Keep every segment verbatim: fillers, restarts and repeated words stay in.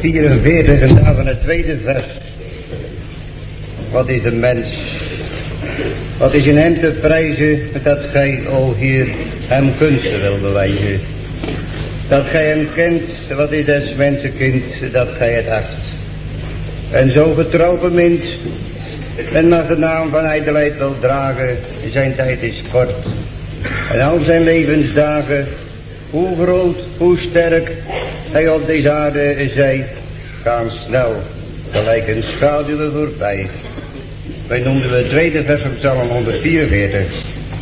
vierenveertig en daar van het tweede vers. Wat is een mens? Wat is in hem te prijzen dat gij, o Heer, hem kunsten wil bewijzen? Dat gij hem kent, wat is des mensenkind, dat gij het acht. En zo getrouw bemint, men mag de naam van ijdelheid wel dragen, zijn tijd is kort. En al zijn levensdagen, hoe groot, hoe sterk hij op deze aarde zij, gaan snel, gelijk een schaduw voorbij. Wij noemden we het tweede vers van Psalm honderdvierenveertig.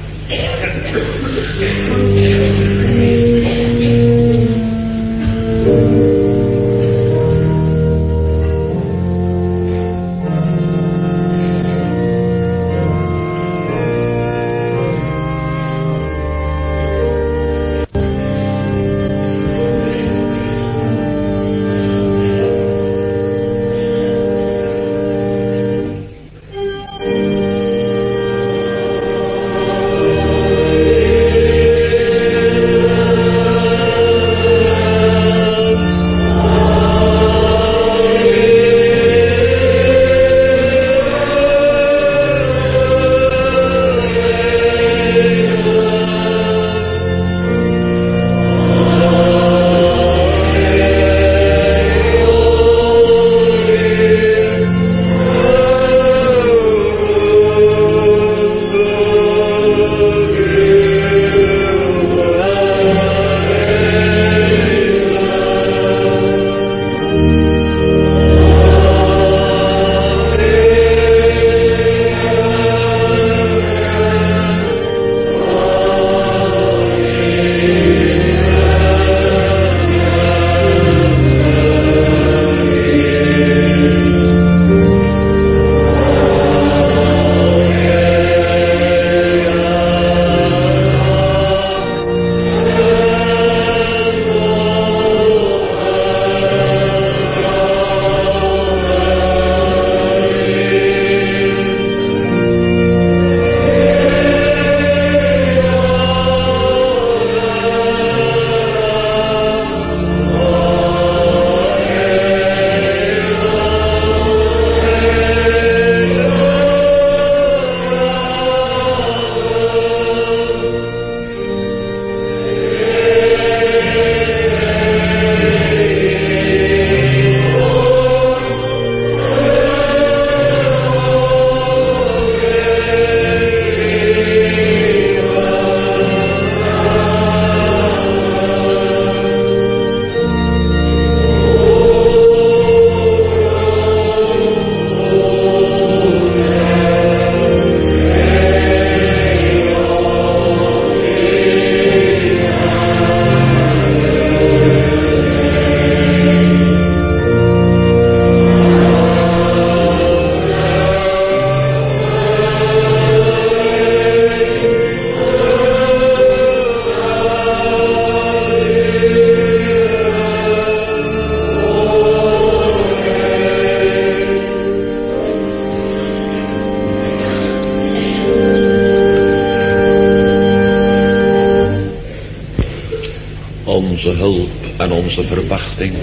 Onze hulp en onze verwachting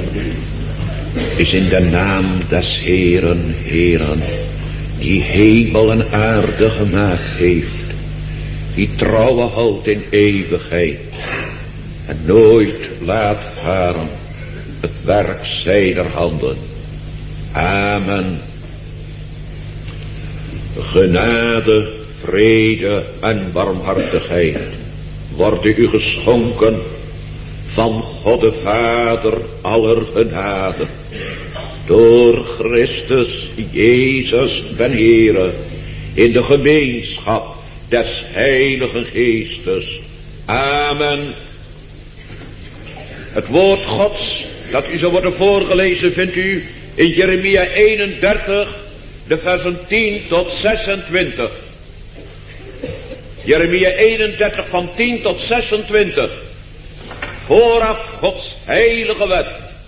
is in de naam des Heeren, Heeren, die hemel en aarde gemaakt heeft, die trouwe houdt in eeuwigheid en nooit laat varen het werk zijner handen. Amen. Genade, vrede en barmhartigheid worden u geschonken van God de Vader aller genade, door Christus Jezus den Heere, in de gemeenschap des Heiligen Geestes. Amen. Het woord Gods dat u zal worden voorgelezen vindt u in Jeremia eenendertig, de versen tien tot zesentwintig. Jeremia eenendertig van tien tot zesentwintig. Vooraf Gods heilige wet.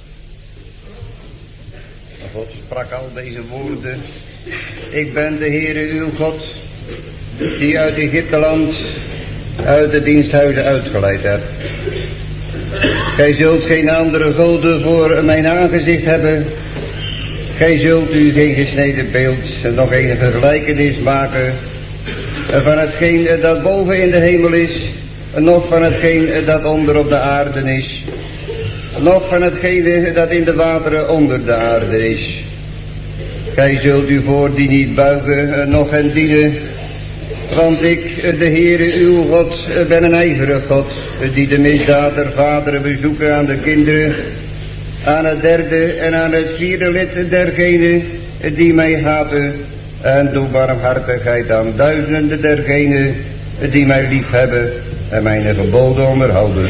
God sprak al deze woorden. Ik ben de Heere uw God, die uit Egypteland, uit de diensthuizen uitgeleid hebt. Gij zult geen andere goden voor mijn aangezicht hebben. Gij zult u geen gesneden beeld, nog een vergelijkenis maken van hetgeen dat boven in de hemel is, nog van hetgeen dat onder op de aarde is, nog van hetgeen dat in de wateren onder de aarde is. Gij zult u voor die niet buigen, nog hen dienen, want ik, de Heere uw God, ben een ijverig God, die de misdaad der vaderen bezoeken aan de kinderen, aan het derde en aan het vierde lid dergenen die mij haten, en doe barmhartigheid aan duizenden dergenen die mij lief hebben en mijn geboden onderhouden.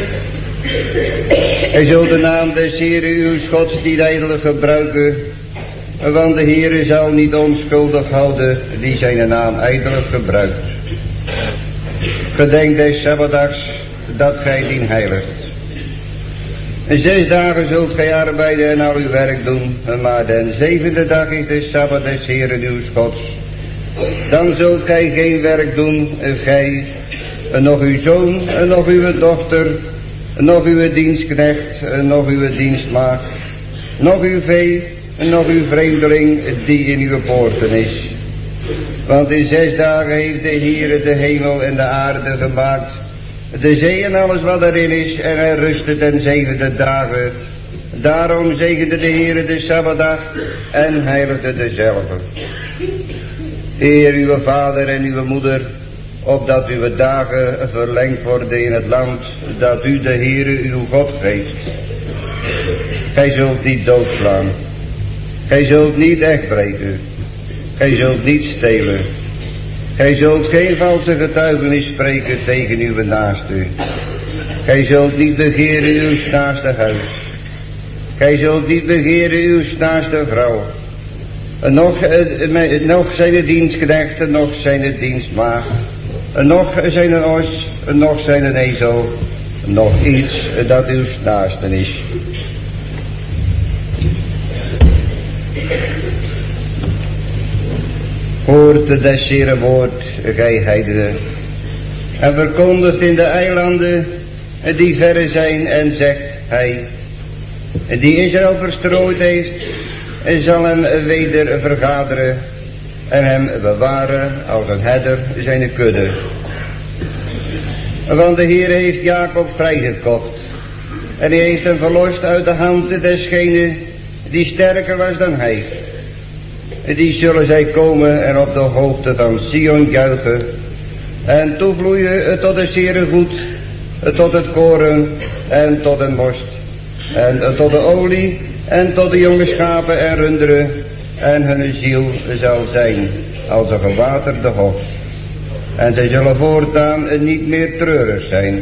Gij zult de naam des Heere uw Gods niet ijdelig gebruiken, want de Heere zal niet onschuldig houden die zijn naam ijdelig gebruikt. Gedenk des Sabbatdags dat gij dien heiligt. Zes dagen zult gij arbeiden en al uw werk doen, maar den zevende dag is de Sabbat des Heeren uw Gods. Dan zult gij geen werk doen, gij, nog uw zoon, nog uw dochter, nog uw dienstknecht, nog uw dienstmaagd, nog uw vee, nog uw vreemdeling die in uw poorten is. Want in zes dagen heeft de Heere de hemel en de aarde gemaakt, de zee en alles wat erin is, en hij rustte ten zevende dagen. Daarom zegende de Heere de Sabbatdag en heiligde dezelve. Eer uw vader en uw moeder, opdat uw dagen verlengd worden in het land dat u de Heere uw God geeft. Gij zult niet doodslaan. Gij zult niet echtbreken. Gij zult niet stelen. Gij zult geen valse getuigenis spreken tegen uw naaste. Gij zult niet begeren uw naaste huis. Gij zult niet begeren uw naaste vrouw. Nog, eh, nog zijn de dienstknechten, nog zijn de dienstmaagd. Nog zijn een os, nog zijn een ezel. Nog iets dat uw naaste is. Hoort des Heeren woord, gij heidenen, en verkondigt in de eilanden die verre zijn, en zegt hij, die Israël verstrooid heeft, zal hem weder vergaderen en hem bewaren als een herder zijn kudde. Want de Heer heeft Jacob vrijgekocht, en hij heeft hem verlost uit de hand desgene die sterker was dan hij. Die zullen zij komen en op de hoogte van Sion juichen en toevloeien tot de zere goed, tot het koren en tot de most en tot de olie en tot de jonge schapen en runderen, en hun ziel zal zijn als een gewaterde hof. En zij zullen voortaan niet meer treurig zijn.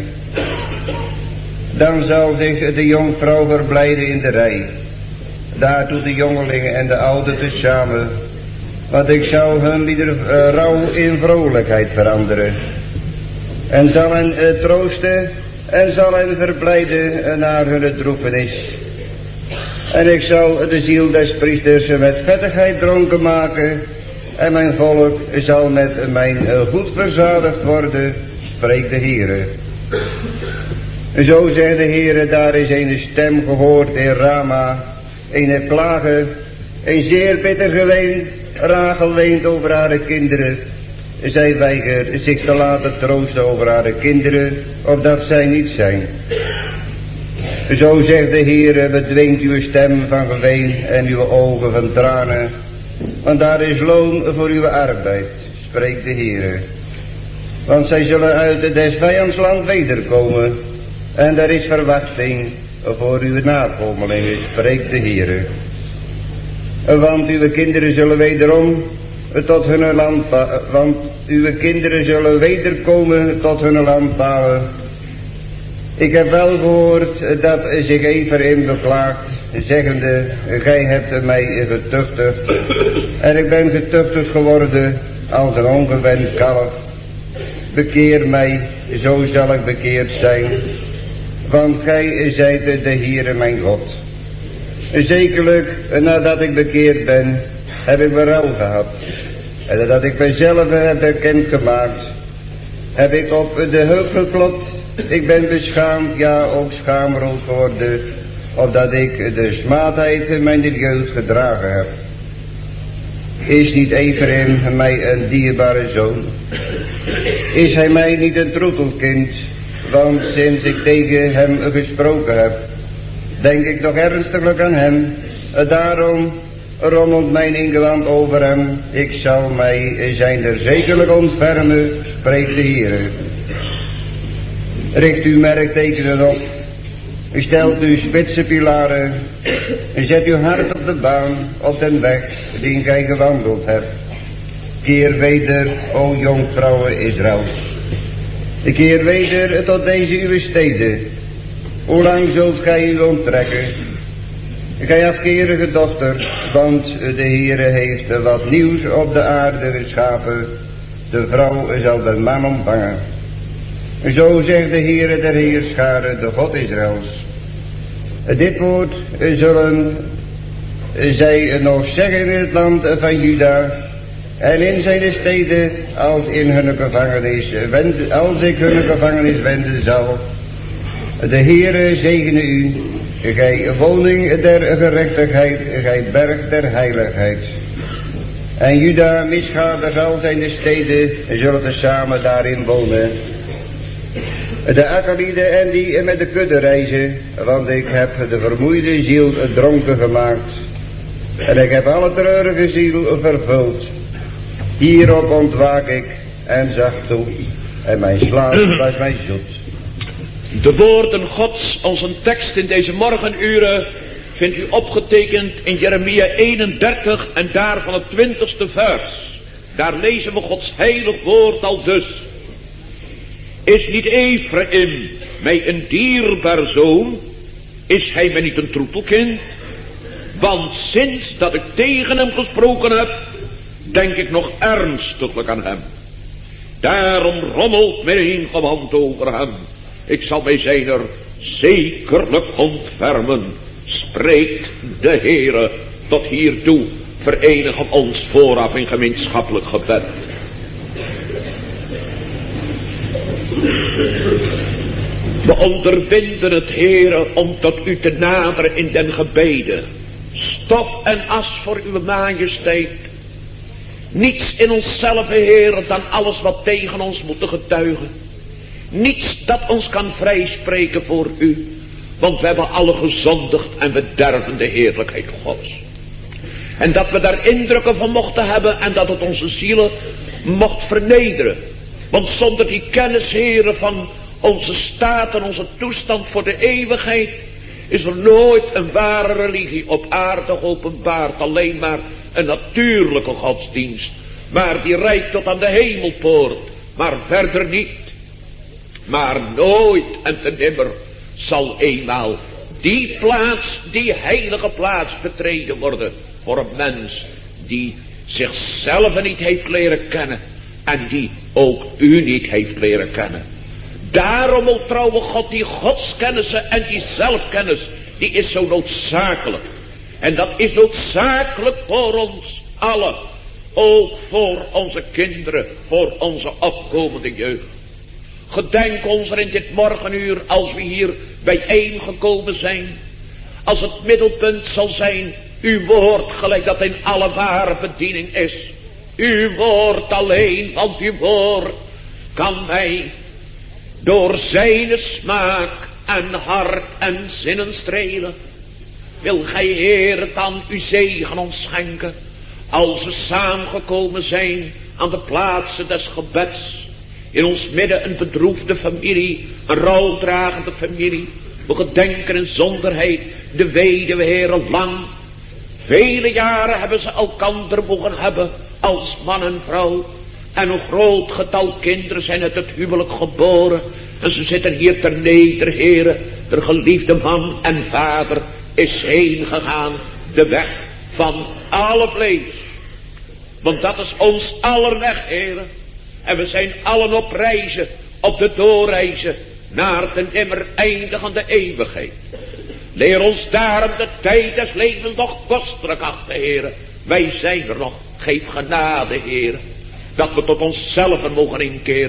Dan zal zich de jonkvrouw verblijden in de rij, daartoe de jongelingen en de ouden tezamen, want ik zal hun lieder uh, rouw in vrolijkheid veranderen, en zal hen uh, troosten en zal hen verblijden uh, naar hun droefenis. En ik zal de ziel des priesters met vettigheid dronken maken, en mijn volk zal met mijn uh, goed verzadigd worden, spreekt de Heere. Zo zegt de Heere, daar is een stem gehoord in Rama, een klagen, een zeer bitter geween. Rachel weent over haar kinderen. Zij weigert zich te laten troosten over haar kinderen, opdat zij niet zijn. Zo zegt de Heere, bedwingt uw stem van geween en uw ogen van tranen, want daar is loon voor uw arbeid, spreekt de Heere. Want zij zullen uit des vijandsland wederkomen, en er is verwachting voor uw nakomelingen, spreekt de Heere. Want uw kinderen zullen wederom tot hun land, want uw kinderen zullen wederkomen tot hun landpalen. Ik heb wel gehoord dat zich Ephraim beklaagt, zeggende, gij hebt mij getuchtigd, en ik ben getuchtigd geworden als een ongewend kalf. Bekeer mij, zo zal ik bekeerd zijn, want gij zijt de Heere mijn God. Zekerlijk, nadat ik bekeerd ben, heb ik berouw gehad. En nadat ik mijzelf heb bekendgemaakt, heb ik op de heup geklopt Ik ben beschaamd, ja ook schaamrood geworden, opdat ik de smaadheid mijn jeugd gedragen heb. Is niet Ephraim mij een dierbare zoon? Is hij mij niet een troetelkind? Want sinds ik tegen hem gesproken heb, denk ik nog ernstiglijk aan hem. Daarom rommelt mijn ingewand over hem. Ik zal mij zijn er zekerlijk ontfermen, spreekt de Heere. Richt uw merktekenen op, stelt uw spitse pilaren, en zet uw hart op de baan, op den weg die gij gewandeld hebt. Keer weder, o jonkvrouwen Israëls. Keer weder tot deze uw steden. Hoe lang zult gij u onttrekken? Gij afkerige dochter, want de Heere heeft wat nieuws op de aarde geschapen. De vrouw zal de man ontvangen. Zo zegt de Heere der Heerscharen, de God Israëls. Dit woord zullen zij nog zeggen in het land van Juda en in zijn steden, als in hun gevangenis wenden, als ik hun gevangenis wenden zal. De Heere zegene u, gij woning der gerechtigheid, gij berg der heiligheid. En Juda misgaat al zijn steden, zullen tezamen daarin wonen. De Akkalieden en die met de kudde reizen, want ik heb de vermoeide ziel dronken gemaakt. En ik heb alle treurige ziel vervuld. Hierop ontwaak ik en zag toe, en mijn slaap was mij zoet. De woorden Gods, als een tekst in deze morgenuren, vindt u opgetekend in Jeremia eenendertig en daarvan het twintigste vers. Daar lezen we Gods heilig woord al dus. Is niet Ephraim mij een dierbaar zoon? Is hij mij niet een troetelkind? Want sinds dat ik tegen hem gesproken heb, denk ik nog ernstiglijk aan hem. Daarom rommelt mijn ingewand over hem. Ik zal mij zijner zekerlijk ontfermen, spreekt de Heere. Tot hiertoe verenigen ons vooraf in gemeenschappelijk gebed. We onderwinden het, Heere, om tot u te naderen in den gebeden. Stof en as voor uw majesteit. Niets in onszelf, Heere, dan alles wat tegen ons moet getuigen. Niets dat ons kan vrijspreken voor u. Want we hebben alle gezondigd en we derven de heerlijkheid Gods. En dat we daar indrukken van mochten hebben en dat het onze zielen mocht vernederen. Want zonder die kennis, Heere, van onze staat en onze toestand voor de eeuwigheid, is er nooit een ware religie op aarde geopenbaard. Alleen maar een natuurlijke godsdienst. Maar die reikt tot aan de hemelpoort. Maar verder niet. Maar nooit en te nimmer zal eenmaal die plaats, die heilige plaats betreden worden voor een mens die zichzelf niet heeft leren kennen en die ook u niet heeft leren kennen. Daarom, o trouwe God, die godskennissen en die zelfkennis, die is zo noodzakelijk. En dat is noodzakelijk voor ons allen, ook voor onze kinderen, voor onze opkomende jeugd. Gedenk ons er in dit morgenuur, als we hier bijeengekomen zijn, als het middelpunt zal zijn, uw woord, gelijk dat in alle ware bediening is. Uw woord alleen, want uw woord kan mij door zijn smaak en hart en zinnen strelen. Wil gij, Heer, dan uw zegen ons schenken, als we samengekomen zijn aan de plaatsen des gebeds. In ons midden een bedroefde familie, een rouwdragende familie. We gedenken in zonderheid de weduwe, Heere, lang. Vele jaren hebben ze elkander mogen hebben als man en vrouw. En een groot getal kinderen zijn uit het huwelijk geboren. En ze zitten hier ter neder, Heere. De geliefde man en vader is heen gegaan. De weg van alle vlees. Want dat is ons aller weg, Heere. En we zijn allen op reizen, op de doorreizen, naar de nimmer eindigende eeuwigheid. Leer ons daarom de tijd des levens nog kostelijk achten, Heere. Wij zijn er nog, geef genade, Heere. Dat we tot onszelf mogen inkeren.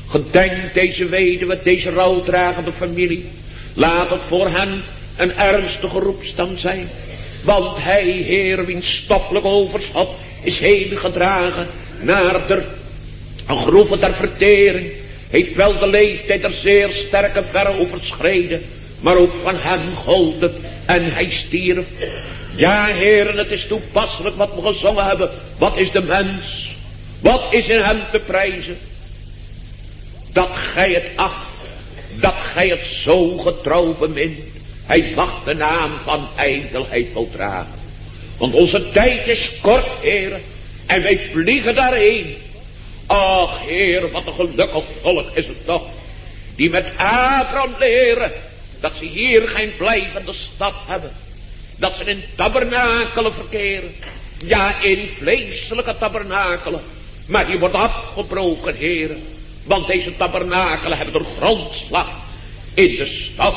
Gedenk deze weduwe, deze rouwdragende familie. Laat het voor hen een ernstige roepstam zijn. Want hij, Heer, wiens stoffelijk overschot is heen gedragen naar de groeven der vertering, heeft wel de leeftijd der zeer sterke ver overschreden, maar ook van hem gold het en hij stierf. Ja, Heer, het is toepasselijk wat we gezongen hebben. Wat is de mens? Wat is in hem te prijzen? Dat gij het acht, dat gij het zo getrouw bemint. Hij mag de naam van ijdelheid voldragen. Want onze tijd is kort, Heer, en wij vliegen daarheen. Ach, Heer, wat een gelukkig volk is het toch, die met Abraham leren dat ze hier geen blijvende stad hebben. Dat ze in tabernakelen verkeren. Ja, in vleeselijke tabernakelen. Maar die wordt afgebroken, Heer. Want deze tabernakelen hebben de grondslag in de stad.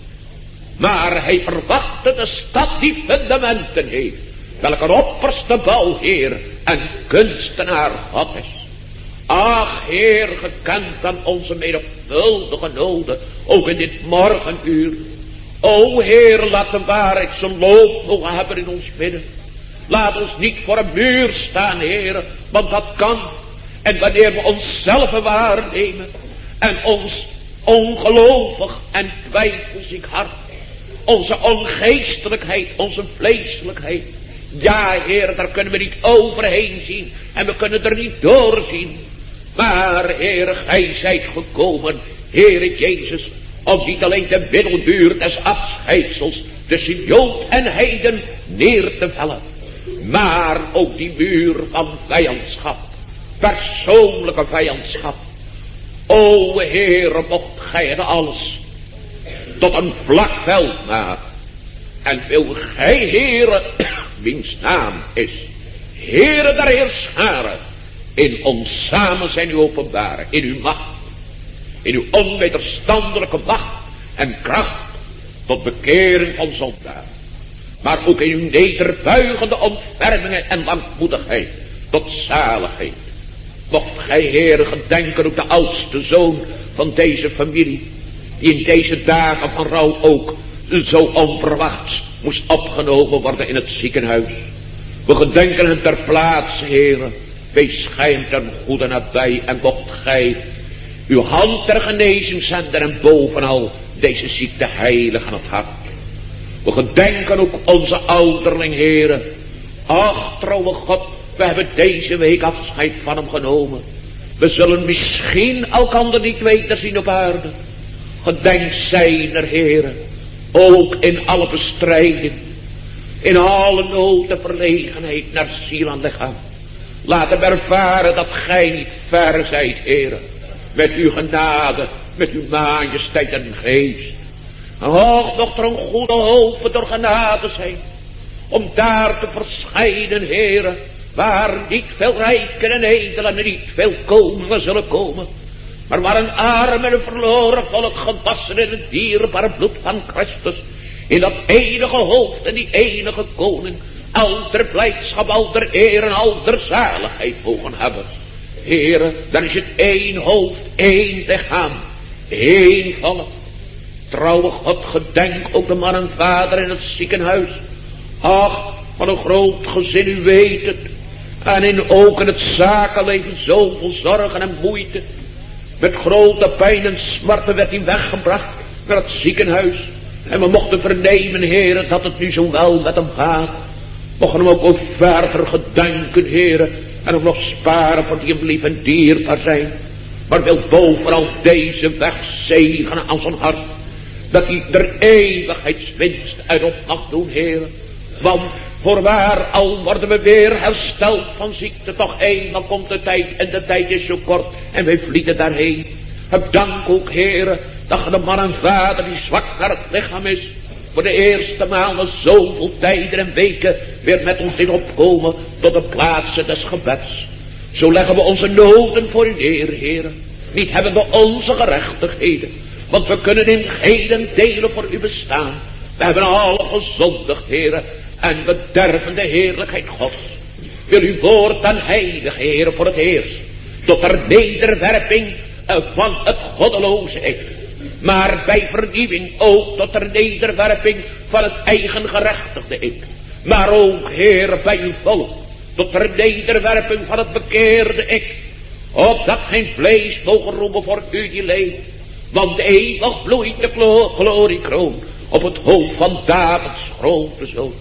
Maar hij verwachtte de stad die fundamenten heeft. Welke een opperste bouwheer en kunstenaar God is. Ach, Heer, gekend aan onze menigvuldige noden, ook in dit morgenuur. O Heer, laat de waarheid zijn loop mogen hebben in ons midden. Laat ons niet voor een muur staan, Heer, want dat kan. En wanneer we onszelf waarnemen en ons ongelovig en twijfelziek hart, onze ongeestelijkheid, onze vleeselijkheid, ja, Heer, daar kunnen we niet overheen zien en we kunnen er niet doorzien. Maar, Heer, gij zijt gekomen, Heere Jezus, om niet alleen de middelmuur des afscheidsels tussen Jood en heiden neer te vellen, maar ook die muur van vijandschap, persoonlijke vijandschap. O Heer, mocht gij het alles tot een vlak veld maken. En wil gij, Heere, wiens naam is Heere der Heerscharen, in ons samen zijn u openbaren, in uw macht, in uw onwederstandelijke macht en kracht tot bekering van zondaar, maar ook in uw nederbuigende ontfermingen en langmoedigheid tot zaligheid. Mocht gij, Heere, gedenken ook de oudste zoon van deze familie, die in deze dagen van rouw ook zo onverwachts moest opgenomen worden in het ziekenhuis. We gedenken hem ter plaatse, Heere. Wees gij hem ten goede nabij en mocht gij uw hand ter genezing zenden en bovenal deze ziekte heilig aan het hart. We gedenken ook onze ouderling, Heere. Ach, trouwe God, we hebben deze week afscheid van hem genomen. We zullen misschien elkander niet wederzien op aarde. Gedenk zijner, Heere, ook in alle bestrijding, in alle nood en verlegenheid naar ziel en lichaam. Laat hem ervaren dat gij niet ver zijt, Heere, met uw genade, met uw majesteit en geest. En och, mocht er een goede hoop door genade zijn, om daar te verschijnen, Heere, waar niet veel rijken en edelen en niet veel koningen zullen komen, maar waar een arm en een verloren volk gewassen in het dierbare bloed van Christus, in dat enige hoofd en die enige koning, al der blijdschap, al der eer en al der zaligheid mogen hebben. Heere, dan is het één hoofd, één lichaam, één volk. Trouwe God, gedenk ook de man en vader in het ziekenhuis. Ach, wat een groot gezin, u weet het. En in ook in het zakenleven zoveel zorgen en moeite. Met grote pijn en smarten werd hij weggebracht naar het ziekenhuis. En we mochten vernemen, Heere, dat het nu zo wel met hem gaat. Mochten hem ook wel verder gedenken, Heere, en hem nog sparen voor die hem lief en dierbaar zijn. Maar wil bovenal deze weg zegenen aan zijn hart, dat hij der eeuwigheidswinst uit op mag doen, Heere. Want voorwaar, al worden we weer hersteld van ziekte, toch eenmaal komt de tijd en de tijd is zo kort en wij vliegen daarheen. Heb dank ook, Heere, dat je de man en vader die zwak naar het lichaam is, voor de eerste maal na zoveel tijden en weken weer met ons in opkomen tot de plaatsen des gebeds. Zo leggen we onze noden voor u neer, Heere. Niet hebben we onze gerechtigheden, want we kunnen in geen delen voor u bestaan. We hebben alle gezondigd, Heere, en bederven de heerlijkheid Gods. Wil uw woord aan heilige, Heere, voor het eerst tot er nederwerping van het goddeloosheid, maar bij vernieuwing ook tot de nederwerping van het eigen gerechtigde ik. Maar ook, Heer, bij uw volk, tot de nederwerping van het bekeerde ik, opdat geen vlees mogen roemen voor u die leeft, want eeuwig bloeit de gloriekroon op het hoofd van Davids grote zoon.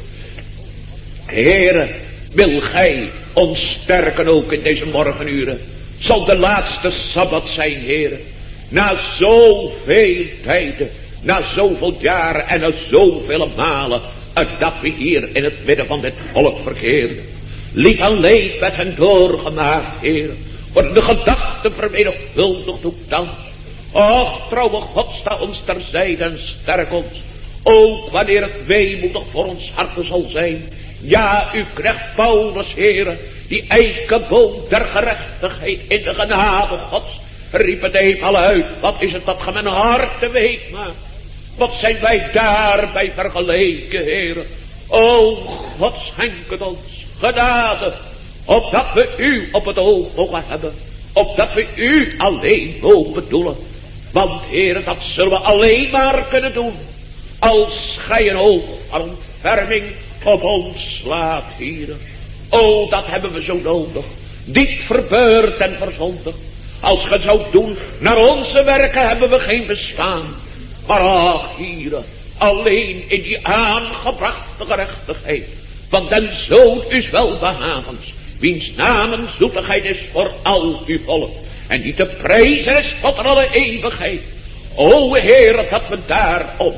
Heere, wil gij ons sterken ook in deze morgenuren, zal de laatste Sabbat zijn, Heere, na zoveel tijden, na zoveel jaren en na zoveel malen, dat we hier in het midden van dit volk verkeerden. Lief en leed met hen doorgemaakt, Heer, worden de gedachten vermenigvuldigd ook dan. Och, trouwe God, sta ons terzijde en sterk ons, ook wanneer het weemoedig voor ons harten zal zijn. Ja, u krijgt Paulus, Heere, die eikenboom der gerechtigheid in de genade Gods, riep het eenmaal uit. Wat is het dat ge mijn hart te weet maakt? Wat zijn wij daarbij vergeleken, Heere? O, God, schenk het ons genade, opdat we u op het oog mogen hebben, opdat we u alleen mogen bedoelen. Want, Heere, dat zullen we alleen maar kunnen doen als gij een oog van ontferming op ons slaat, Heere. O, dat hebben we zo nodig, diep verbeurd en verzondigd. Als ge zou doen naar onze werken, hebben we geen bestaan. Maar ach, Heere, alleen in die aangebrachte gerechtigheid van den Zoon is welbehagens, wiens naam en zoetigheid is voor al uw volk, en die te prijzen is tot alle eeuwigheid. O Heere, dat we daarom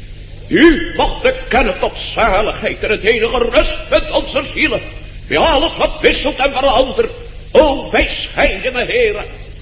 u mochten kennen tot zaligheid en het enige rustpunt onze zielen, bij alles wat wisselt en verandert. O, wij scheiden me, Heere,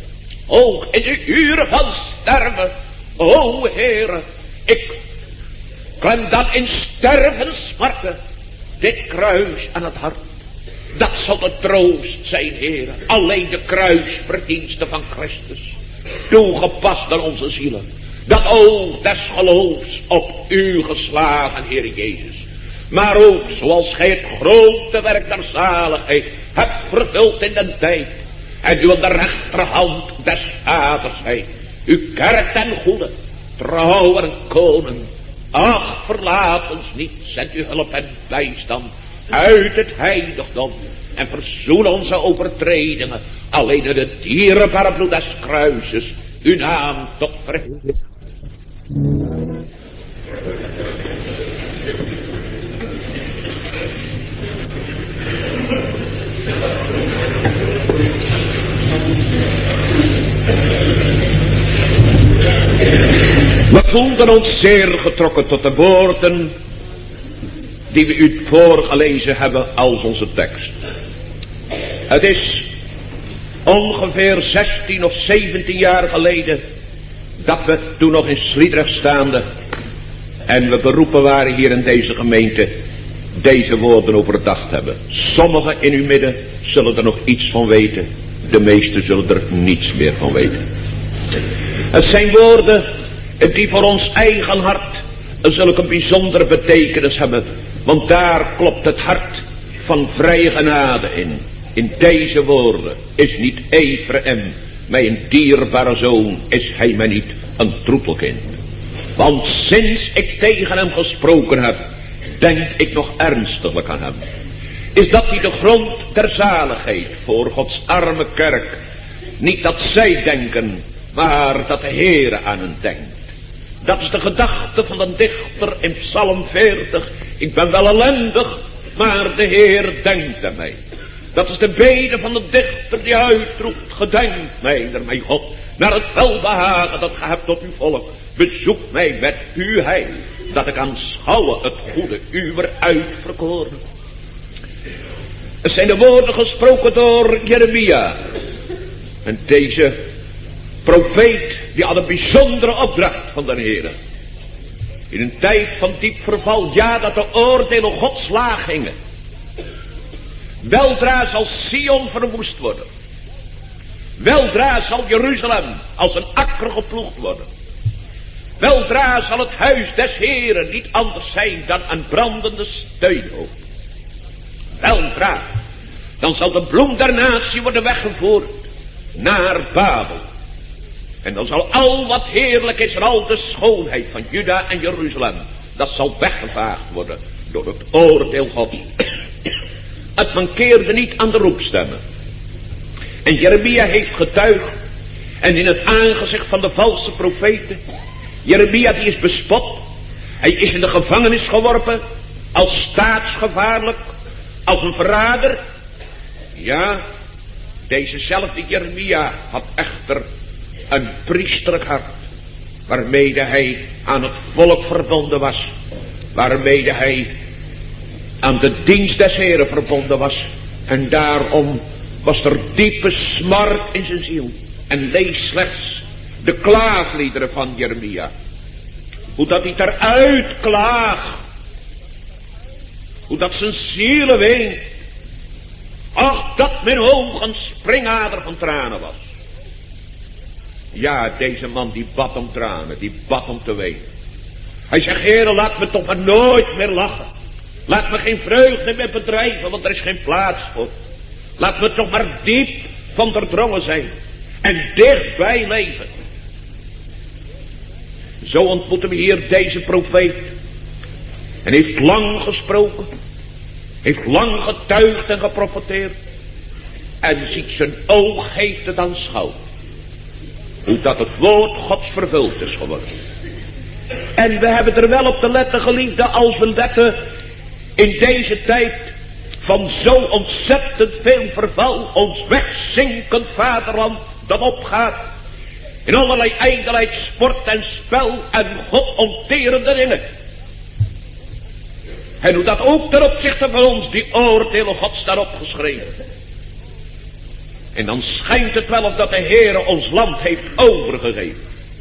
ook in de uren van sterven. O Heere, ik klem dan in sterven smarten dit kruis aan het hart. Dat zal de troost zijn, Heere. Alleen de kruisverdiensten van Christus, toegepast aan onze zielen. Dat oog des geloofs op u geslagen, Heere Jezus. Maar ook zoals gij het grote werk der zaligheid hebt vervuld in de tijd, en u aan de rechterhand des Vaders zijt, uw kerk ten goede, trouw en koning. Ach, verlaat ons niet, zend u hulp en bijstand uit het heiligdom en verzoen onze overtredingen, alleen in het dierbare bloed des kruises, uw naam tot verheerlijking. We voelden ons zeer getrokken tot de woorden die we u voorgelezen hebben als onze tekst. Het is ongeveer zestien of zeventien jaar geleden dat we toen nog in Sliedrecht staande en we beroepen waren hier in deze gemeente deze woorden overdacht hebben. Sommigen in uw midden zullen er nog iets van weten, de meesten zullen er niets meer van weten. Het zijn woorden die voor ons eigen hart een zulke bijzondere betekenis hebben, want daar klopt het hart van vrije genade in. In deze woorden is niet Ephraim mij een dierbare zoon, is hij mij niet een troetelkind. Want sinds ik tegen hem gesproken heb, denk ik nog ernstiglijk aan hem. Is dat niet de grond der zaligheid voor Gods arme kerk? Niet dat zij denken, maar dat de Heere aan hen denkt. Dat is de gedachte van de dichter in Psalm veertig. Ik ben wel ellendig, maar de Heer denkt aan mij. Dat is de bede van de dichter die uitroept, gedenk mij, naar mijn God, naar het welbehagen dat ge hebt tot uw volk. Bezoek mij met uw heil, dat ik aanschouwe het goede uwer uitverkoren. Het zijn de woorden gesproken door Jeremia. En deze profeet, die had een bijzondere opdracht van de Heer. In een tijd van diep verval, ja, dat de oordelen Gods laag gingen. Weldra zal Sion verwoest worden. Weldra zal Jeruzalem als een akker geploegd worden. Weldra zal het huis des Heren niet anders zijn dan een brandende steenhoop. Weldra, dan zal de bloem der natie worden weggevoerd naar Babel. En dan zal al wat heerlijk is en al de schoonheid van Juda en Jeruzalem, dat zal weggevaagd worden door het oordeel Gods. Het mankeerde niet aan de roepstemmen. En Jeremia heeft getuigd. En in het aangezicht van de valse profeten. Jeremia die is bespot. Hij is in de gevangenis geworpen. Als staatsgevaarlijk. Als een verrader. Ja. Dezezelfde Jeremia had echter een priesterlijk hart. Waarmede hij aan het volk verbonden was. Waarmede hij aan de dienst des Heren verbonden was. En daarom was er diepe smart in zijn ziel. En lees slechts de klaagliederen van Jeremia. Hoe dat hij eruit klaagt. Hoe dat zijn ziel weent. Ach, dat mijn ogen springader van tranen was. Ja, deze man die bad om tranen. Die bad om te wenen. Hij zegt, Heere, laat me toch maar nooit meer lachen. Laat me geen vreugde meer bedrijven, want er is geen plaats voor. Laat me toch maar diep van doordrongen zijn. En dichtbij leven. Zo ontmoeten we hier deze profeet. En heeft lang gesproken. Heeft lang getuigd en geprofeteerd. En ziet zijn oog heeft het aanschouwd. Hoe dat het woord Gods vervuld is geworden. En we hebben er wel op te letten, geliefde, als we letten in deze tijd van zo ontzettend veel verval, ons wegzinkend vaderland dat opgaat in allerlei ijdelheid, sport en spel en God onterende dingen. En hoe dat ook ten opzichte van ons die oordelen God staat opgeschreven. En dan schijnt het wel of dat de Heere ons land heeft overgegeven.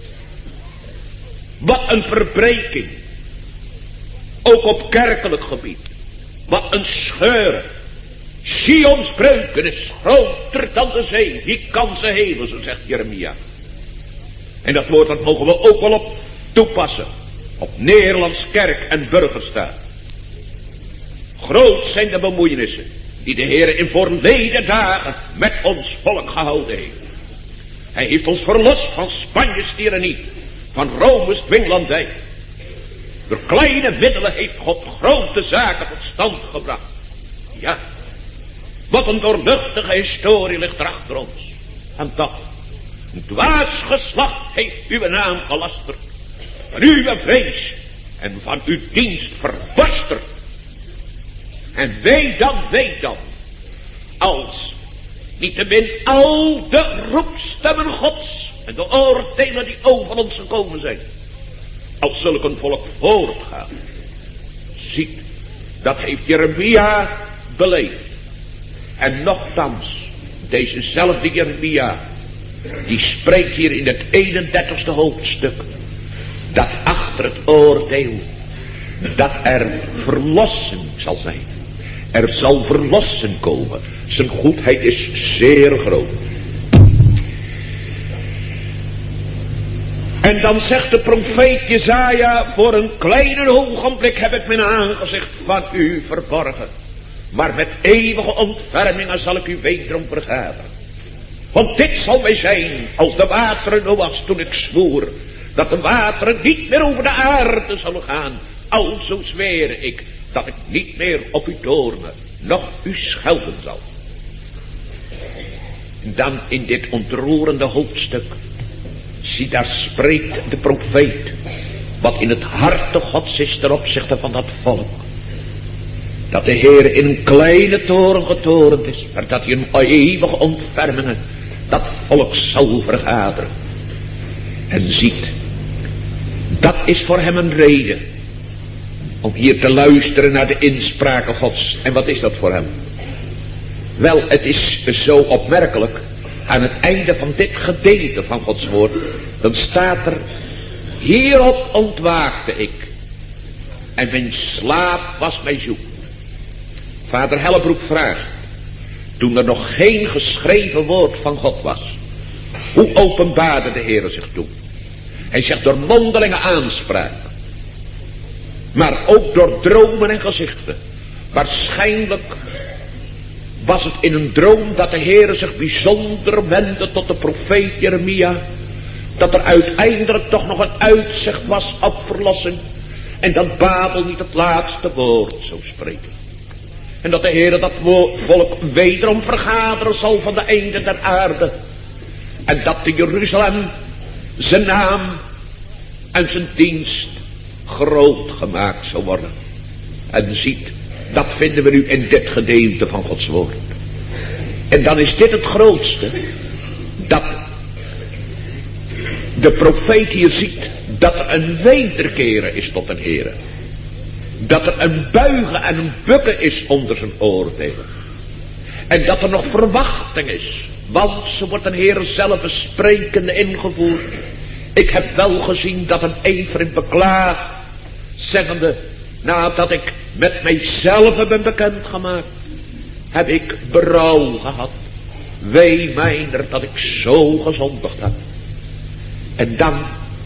Wat een verbreking. Ook op kerkelijk gebied. Wat een scheur. Sions breuken is groter dan de zee. Wie kan ze helen, zo zegt Jeremia. En dat woord dat mogen we ook wel op toepassen. Op Nederlands kerk en burgerstaat. Groot zijn de bemoeienissen die de Heer in voorleden dagen met ons volk gehouden heeft. Hij heeft ons verlost van Spanjes tirannie, van Rome's dwinglandij. Door kleine middelen heeft God grote zaken tot stand gebracht. Ja, wat een doorluchtige historie ligt er achter ons. En dat, een dwaas geslacht heeft uw naam gelasterd, van uw vrees en van uw dienst verbasterd. En wee dan, wee dan, als niettemin al de roepstemmen Gods en de oordelen die over ons gekomen zijn, als zulk een volk voortgaan. Ziet, dat heeft Jeremia beleefd. En nochtans, dezezelfde Jeremia, die spreekt hier in het eenendertigste hoofdstuk, dat achter het oordeel, dat er verlossing zal zijn. Er zal verlossing komen. Zijn goedheid is zeer groot. En dan zegt de profeet Jesaja, voor een kleine ogenblik heb ik mijn aangezicht van u verborgen. Maar met eeuwige ontfermingen zal ik u wederom vergaderen. Want dit zal mij zijn als de wateren Noachs toen ik zwoer, dat de wateren niet meer over de aarde zullen gaan. Alzo zweer ik dat ik niet meer op u toornen, noch u schelden zal. Dan in dit ontroerende hoofdstuk, zie daar spreekt de profeet, wat in het harte Gods is ten opzichte van dat volk. Dat de Heer in een kleine toren getorend is, maar dat hij in eeuwige ontfermingen dat volk zal vergaderen. En ziet, dat is voor hem een reden om hier te luisteren naar de inspraken Gods. En wat is dat voor hem? Wel, het is zo opmerkelijk. Aan het einde van dit gedeelte van Gods woord, dan staat er, hierop ontwaakte ik. En mijn slaap was mij zoek. Vader Hellebroek vraagt, toen er nog geen geschreven woord van God was, hoe openbaarde de Heer zich toen? Hij zegt door mondelinge aanspraak. Maar ook door dromen en gezichten. Waarschijnlijk was het in een droom dat de Heer zich bijzonder wendde tot de profeet Jeremia. dat er uiteindelijk toch nog een uitzicht was op verlossing. En dat Babel niet het laatste woord zou spreken. En dat de Heer dat volk wederom vergaderen zal van de einden der aarde. En dat de Jeruzalem zijn naam en zijn dienst groot gemaakt zou worden. En ziet, dat vinden we nu in dit gedeelte van Gods woord. En dan is dit het grootste. Dat de profeet hier ziet dat er een wederkeren is tot een Heere. Dat er een buigen en een bukken is onder zijn oordelen. En dat er nog verwachting is. Want zo wordt een Heer zelf sprekende ingevoerd. Ik heb wel gezien dat een Efraïm beklaagt, zeggende, nadat ik met mijzelf ben bekendgemaakt, heb ik berouw gehad. Wee mijner dat ik zo gezondigd heb. En dan,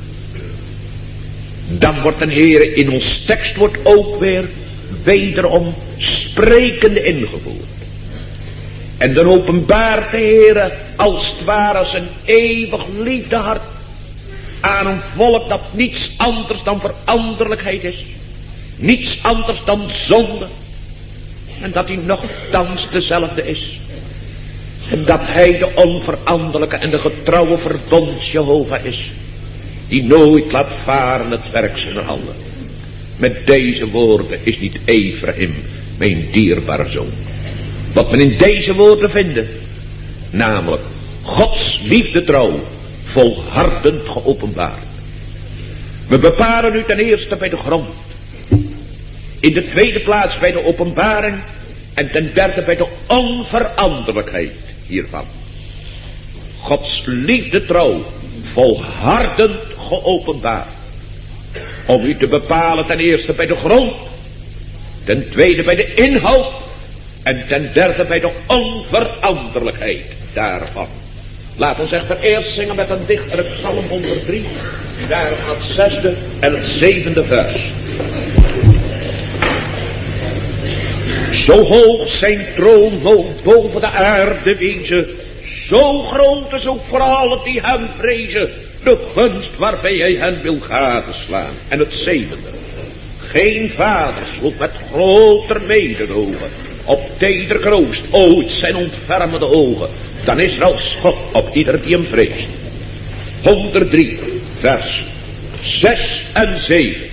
dan wordt een Heer in ons tekst wordt ook weer wederom sprekende ingevoerd. En dan openbaart de Heer als het ware zijn eeuwig liefdehart aan een volk dat niets anders dan veranderlijkheid is. Niets anders dan zonde. En dat hij nogthans dezelfde is. En dat hij de onveranderlijke en de getrouwe verbond Jehovah is. Die nooit laat varen het werk zijner handen. Met deze woorden is niet Efraïm mijn dierbare zoon. Wat men in deze woorden vinden. Namelijk Gods liefde trouw. Volhardend geopenbaard. We bepalen nu ten eerste bij de grond. In de tweede plaats bij de openbaring. En ten derde bij de onveranderlijkheid hiervan. Gods liefde trouw. Volhardend geopenbaard. Om u te bepalen ten eerste bij de grond. Ten tweede bij de inhoud. En ten derde bij de onveranderlijkheid daarvan. Laat ons echter eerst zingen met een dichter uit Psalm honderddrie. Daar het zesde en het zevende vers. Zo hoog zijn troon mocht boven de aarde wezen. Zo groot is ook voor allen die hem vrezen. De gunst waarbij hij hen wil gadeslaan. En het zevende. Geen vader sloeg met groter mededogen op teder kroost ooit zijn ontfermende ogen. Dan is er als God op ieder die hem vreest. honderddrie vers zes en zeven.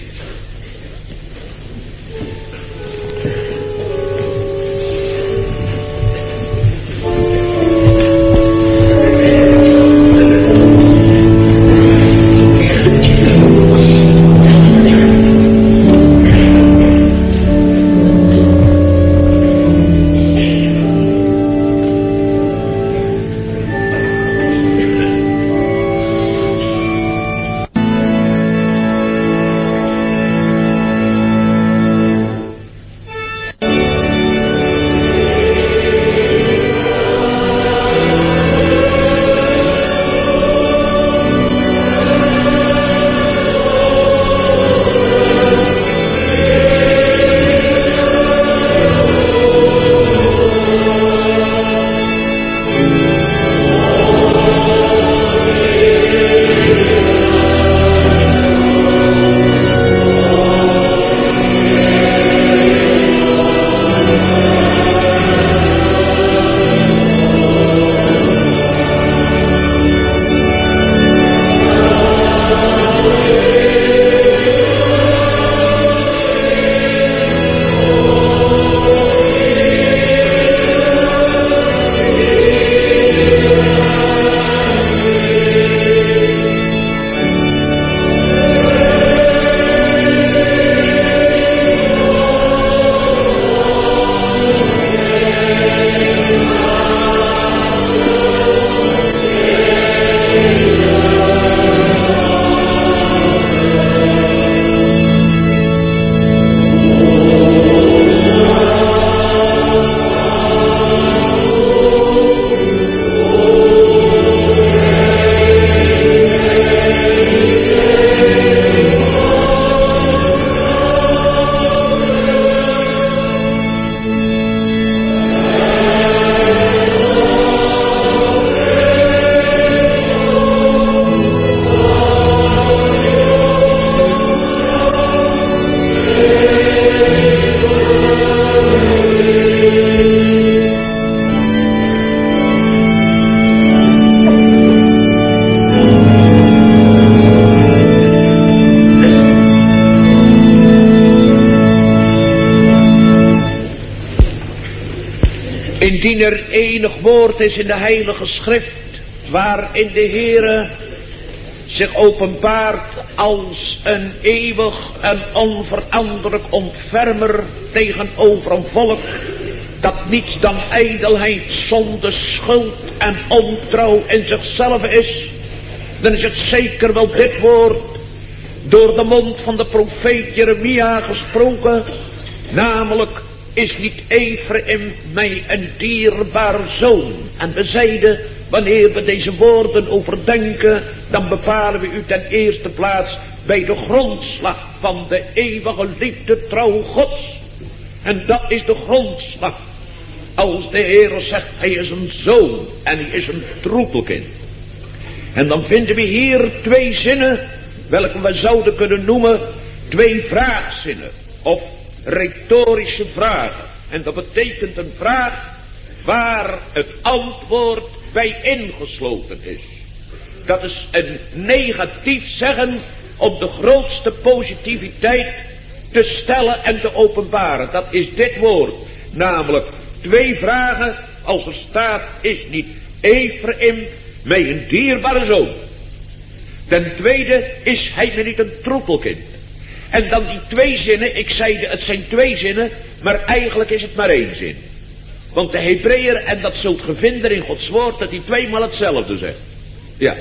Indien er enig woord is in de heilige schrift, waarin de Heere zich openbaart als een eeuwig en onveranderlijk ontfermer tegenover een volk, dat niets dan ijdelheid, zonde, schuld en ontrouw in zichzelf is, dan is het zeker wel dit woord, door de mond van de profeet Jeremia gesproken, namelijk: is niet Ephraim mij een dierbaar zoon? En we zeiden, wanneer we deze woorden overdenken, dan bepalen we u ten eerste plaats bij de grondslag van de eeuwige liefde trouw Gods. En dat is de grondslag. Als de Heer zegt, hij is een zoon en hij is een troetelkind. En dan vinden we hier twee zinnen, welke we zouden kunnen noemen twee vraagzinnen, of retorische vragen. En dat betekent een vraag waar het antwoord bij ingesloten is. Dat is een negatief zeggen om de grootste positiviteit te stellen en te openbaren. Dat is dit woord. Namelijk twee vragen. Als er staat, is niet Ephraim mij een dierbare zoon? Ten tweede, is hij me niet een troetelkind? En dan die twee zinnen, ik zei het zijn twee zinnen, maar eigenlijk is het maar één zin. Want de Hebreeër, en dat zult ge vinden in Gods woord, dat hij tweemaal hetzelfde zegt. Ja.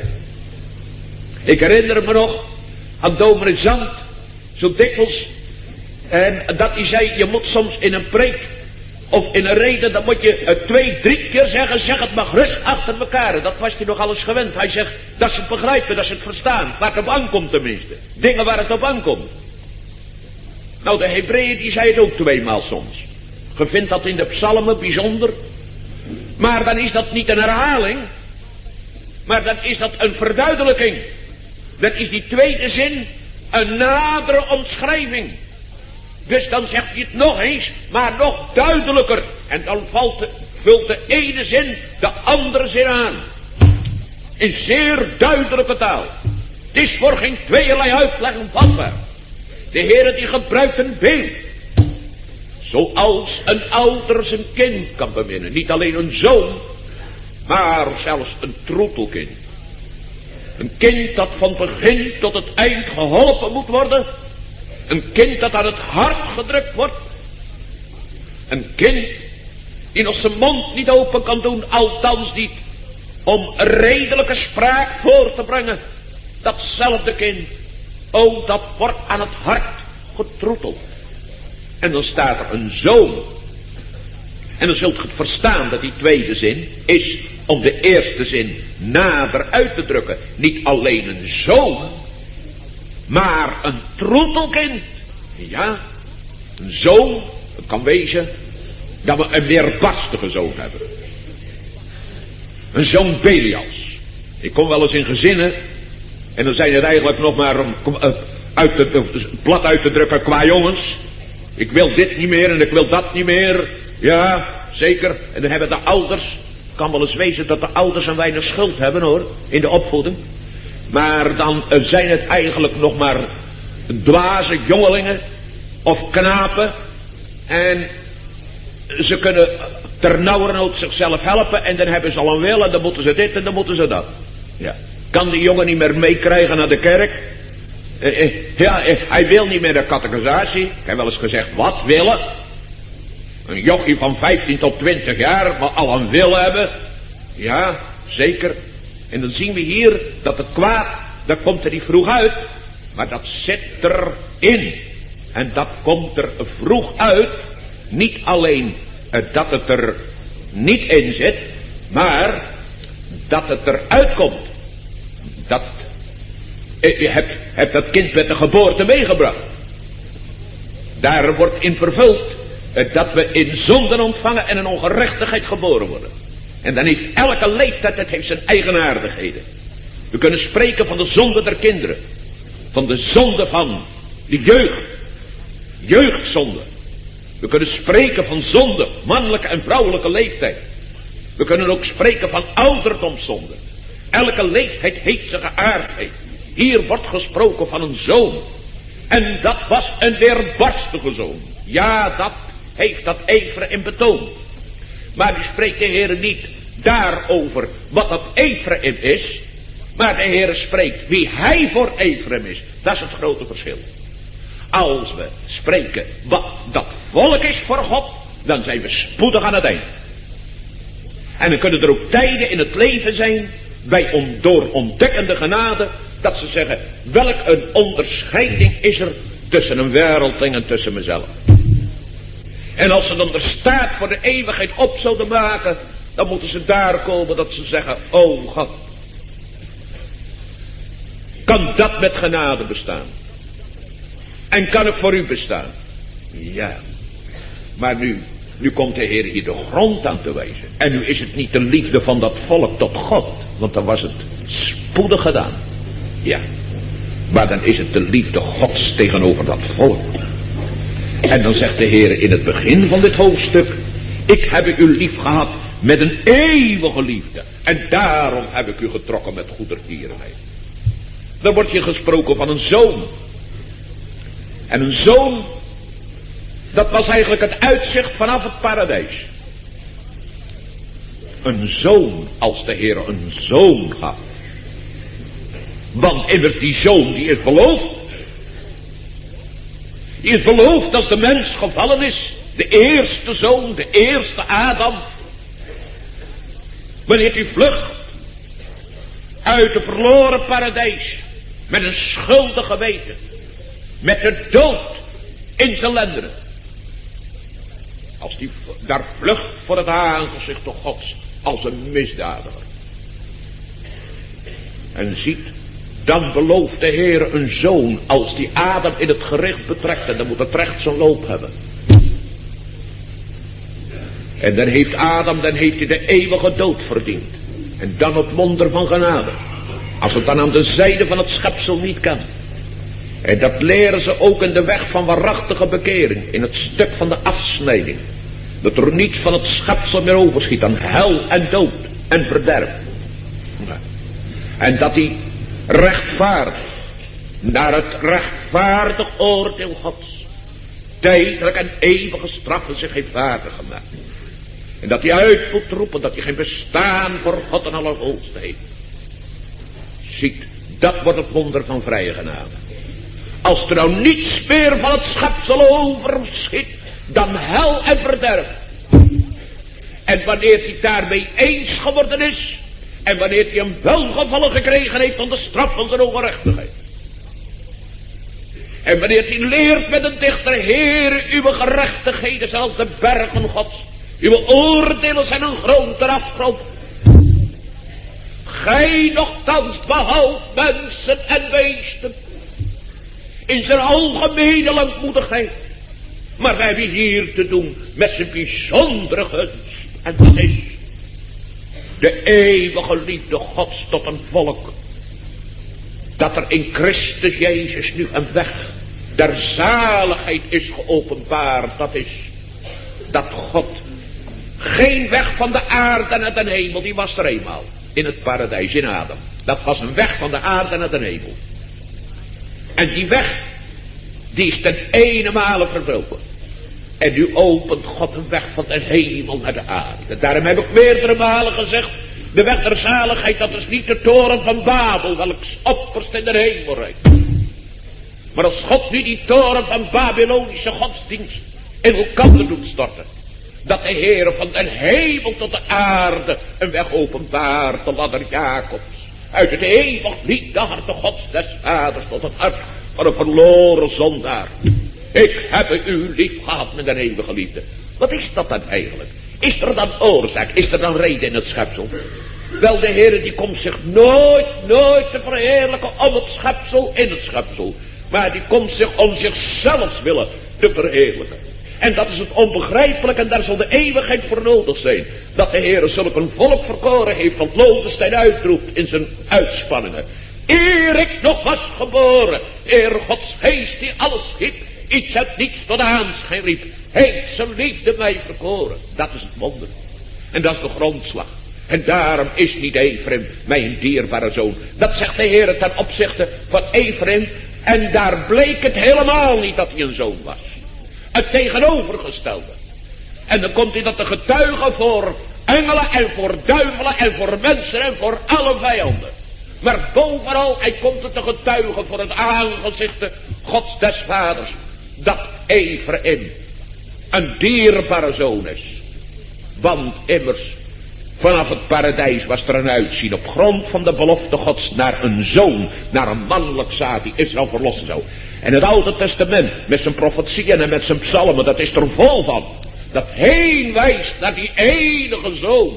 Ik herinner me nog aan dominee Zand, zo dikwijls, en dat hij zei, je moet soms in een preek of in een reden, dan moet je het twee, drie keer zeggen, zeg het maar gerust achter elkaar. Dat was hij nog alles gewend. Hij zegt, dat ze het begrijpen, dat ze het verstaan, waar het op aankomt tenminste. Dingen waar het op aankomt. Nou, de Hebreeën die zei het ook tweemaal soms. Je vindt dat in de psalmen bijzonder. Maar dan is dat niet een herhaling. Maar dan is dat een verduidelijking. Dat is die tweede zin een nadere omschrijving. Dus dan zegt hij het nog eens, maar nog duidelijker. En dan valt de, vult de ene zin de andere zin aan. In zeer duidelijke taal. Het is voor geen tweeërlei uitleggen vatbaar. De Heere die gebruikt een beeld. Zoals een ouder zijn kind kan beminnen. Niet alleen een zoon, maar zelfs een troetelkind. Een kind dat van begin tot het eind geholpen moet worden. Een kind dat aan het hart gedrukt wordt. Een kind die nog zijn mond niet open kan doen, althans niet om redelijke spraak voor te brengen. Datzelfde kind, oh, dat wordt aan het hart getroeteld. En dan staat er een zoon. En dan zult je het verstaan dat die tweede zin is om de eerste zin nader uit te drukken. Niet alleen een zoon, maar een troetelkind. Ja, een zoon, het kan wezen dat we een weerbarstige zoon hebben. Een zoon Belials. Ik kom wel eens in gezinnen en dan zijn het eigenlijk nog maar om uit te, plat uit te drukken qua jongens. Ik wil dit niet meer en ik wil dat niet meer. Ja, zeker. En dan hebben de ouders, het kan wel eens wezen dat de ouders een weinig schuld hebben hoor, in de opvoeding. Maar dan zijn het eigenlijk nog maar dwaze jongelingen of knapen. En ze kunnen ternauwernood zichzelf helpen en dan hebben ze al een wil en dan moeten ze dit en dan moeten ze dat. Ja. Kan die jongen niet meer meekrijgen naar de kerk? Eh, eh, ja, eh, hij wil niet meer de catechisatie. Ik heb wel eens gezegd, wat willen? Een jochie van vijftien tot twintig jaar, maar al een wil hebben. Ja, zeker. En dan zien we hier dat het kwaad, dat komt er niet vroeg uit. Maar dat zit erin. En dat komt er vroeg uit. Niet alleen uh, dat het er niet in zit, maar dat het eruit komt. Dat, uh, je hebt, hebt dat kind met de geboorte meegebracht. Daar wordt in vervuld uh, dat we in zonden ontvangen en in ongerechtigheid geboren worden. En dan heeft elke leeftijd, het heeft zijn eigenaardigheden. We kunnen spreken van de zonde der kinderen. Van de zonde van de jeugd. Jeugdzonde. We kunnen spreken van zonde, mannelijke en vrouwelijke leeftijd. We kunnen ook spreken van ouderdomszonde. Elke leeftijd heeft zijn geaardheid. Hier wordt gesproken van een zoon. En dat was een weerbarstige zoon. Ja, dat heeft dat Ephraim betoond. Maar nu spreekt de Heer niet daarover wat dat Efraïm is. Maar de Heer spreekt wie hij voor Efraïm is. Dat is het grote verschil. Als we spreken wat dat volk is voor God, dan zijn we spoedig aan het eind. En dan kunnen er ook tijden in het leven zijn, bij on, door ontdekkende genade, dat ze zeggen, welk een onderscheiding is er tussen een wereldling en tussen mezelf. En als ze dan de staat voor de eeuwigheid op zouden maken, dan moeten ze daar komen dat ze zeggen, oh God, kan dat met genade bestaan? En kan ik voor u bestaan? Ja. Maar nu, nu komt de Heer hier de grond aan te wijzen. En nu is het niet de liefde van dat volk tot God. Want dan was het spoedig gedaan. Ja. Maar dan is het de liefde Gods tegenover dat volk. En dan zegt de Heer in het begin van dit hoofdstuk, ik heb u lief gehad met een eeuwige liefde. En daarom heb ik u getrokken met goedertierenheid. Dan wordt je gesproken van een zoon. En een zoon, dat was eigenlijk het uitzicht vanaf het paradijs. Een zoon, als de Heer een zoon gaf. Want immers die zoon die is beloofd. Die is beloofd als de mens gevallen is. De eerste zoon, de eerste Adam. Wanneer hij vlucht uit het verloren paradijs. Met een schuldig geweten. Met de dood in zijn lendenen. Als die daar vlucht voor het aangezicht van Gods. Als een misdadiger. En ziet, dan belooft de Heer een zoon. Als die Adam in het gericht betrekt. En dan moet het recht zijn loop hebben. En dan heeft Adam, dan heeft hij de eeuwige dood verdiend. En dan het wonder van genade. Als het dan aan de zijde van het schepsel niet kan. En dat leren ze ook in de weg van waarachtige bekering. In het stuk van de afsnijding. Dat er niets van het schepsel meer overschiet dan hel en dood en verderf. En dat hij rechtvaardig naar het rechtvaardig oordeel Gods tijdelijk en eeuwige straffen zich heeft waardig gemaakt. En dat hij uit moet roepen dat hij geen bestaan voor God en Allerhoogste heeft. Ziet, dat wordt het wonder van vrije genade. Als er nou niets meer van het schepsel overschiet dan hel en verderf. En wanneer hij daarmee eens geworden is. En wanneer hij een welgevallen gekregen heeft van de straf van zijn ongerechtigheid. En wanneer hij leert met een dichter, Heere, uw gerechtigheden zijn als de bergen Gods. Uw oordelen zijn een groter afgrond. Gij nogthans behoudt mensen en beesten. In zijn algemene langmoedigheid. Maar wij hebben hier te doen met zijn bijzondere gunst. En dat is de eeuwige liefde Gods tot een volk. Dat er in Christus Jezus nu een weg der zaligheid is geopenbaard. Dat is dat God geen weg van de aarde naar de hemel. Die was er eenmaal in het paradijs in Adam. Dat was een weg van de aarde naar de hemel. En die weg, die is ten ene male verbroken. En nu opent God een weg van de hemel naar de aarde. Daarom heb ik meerdere malen gezegd, de weg der zaligheid, dat is niet de toren van Babel, welks opperst in de hemel rijdt. Maar als God nu die toren van Babylonische godsdienst in elkaar doet storten, dat de Heer van de hemel tot de aarde een weg openbaart, de ladder Jacobs. Uit het eeuwig lied de harte Gods des vaders tot het hart van een verloren zondaar. Ik heb u lief gehad met een eeuwige liefde. Wat is dat dan eigenlijk? Is er dan oorzaak? Is er dan reden in het schepsel? Wel, de Heer die komt zich nooit, nooit te verheerlijken om het schepsel in het schepsel. Maar die komt zich om zichzelf willen te verheerlijken. En dat is het onbegrijpelijk en daar zal de eeuwigheid voor nodig zijn. Dat de Heer zulk een volk verkoren heeft van Lodenstein uitroept in zijn uitspanningen. Eer ik nog was geboren, eer Gods geest die alles schiep, iets uit niets tot aanschijn riep, heeft zijn liefde mij verkoren. Dat is het wonder. En dat is de grondslag. En daarom is niet Efraïm mij een dierbare zoon. Dat zegt de Heer ten opzichte van Efraïm. En daar bleek het helemaal niet dat hij een zoon was. Het tegenovergestelde. En dan komt hij dat te getuigen voor engelen en voor duivelen en voor mensen en voor alle vijanden. Maar bovenal, hij komt het te getuigen voor het aangezicht Gods des Vaders. Dat Ephraim een dierbare zoon is. Want immers, vanaf het paradijs was er een uitzien op grond van de belofte Gods naar een zoon, naar een mannelijk zaad die Israël verlossen zou. En het Oude Testament met zijn profetieën en met zijn psalmen, dat is er vol van. Dat heen wijst naar die enige zoon.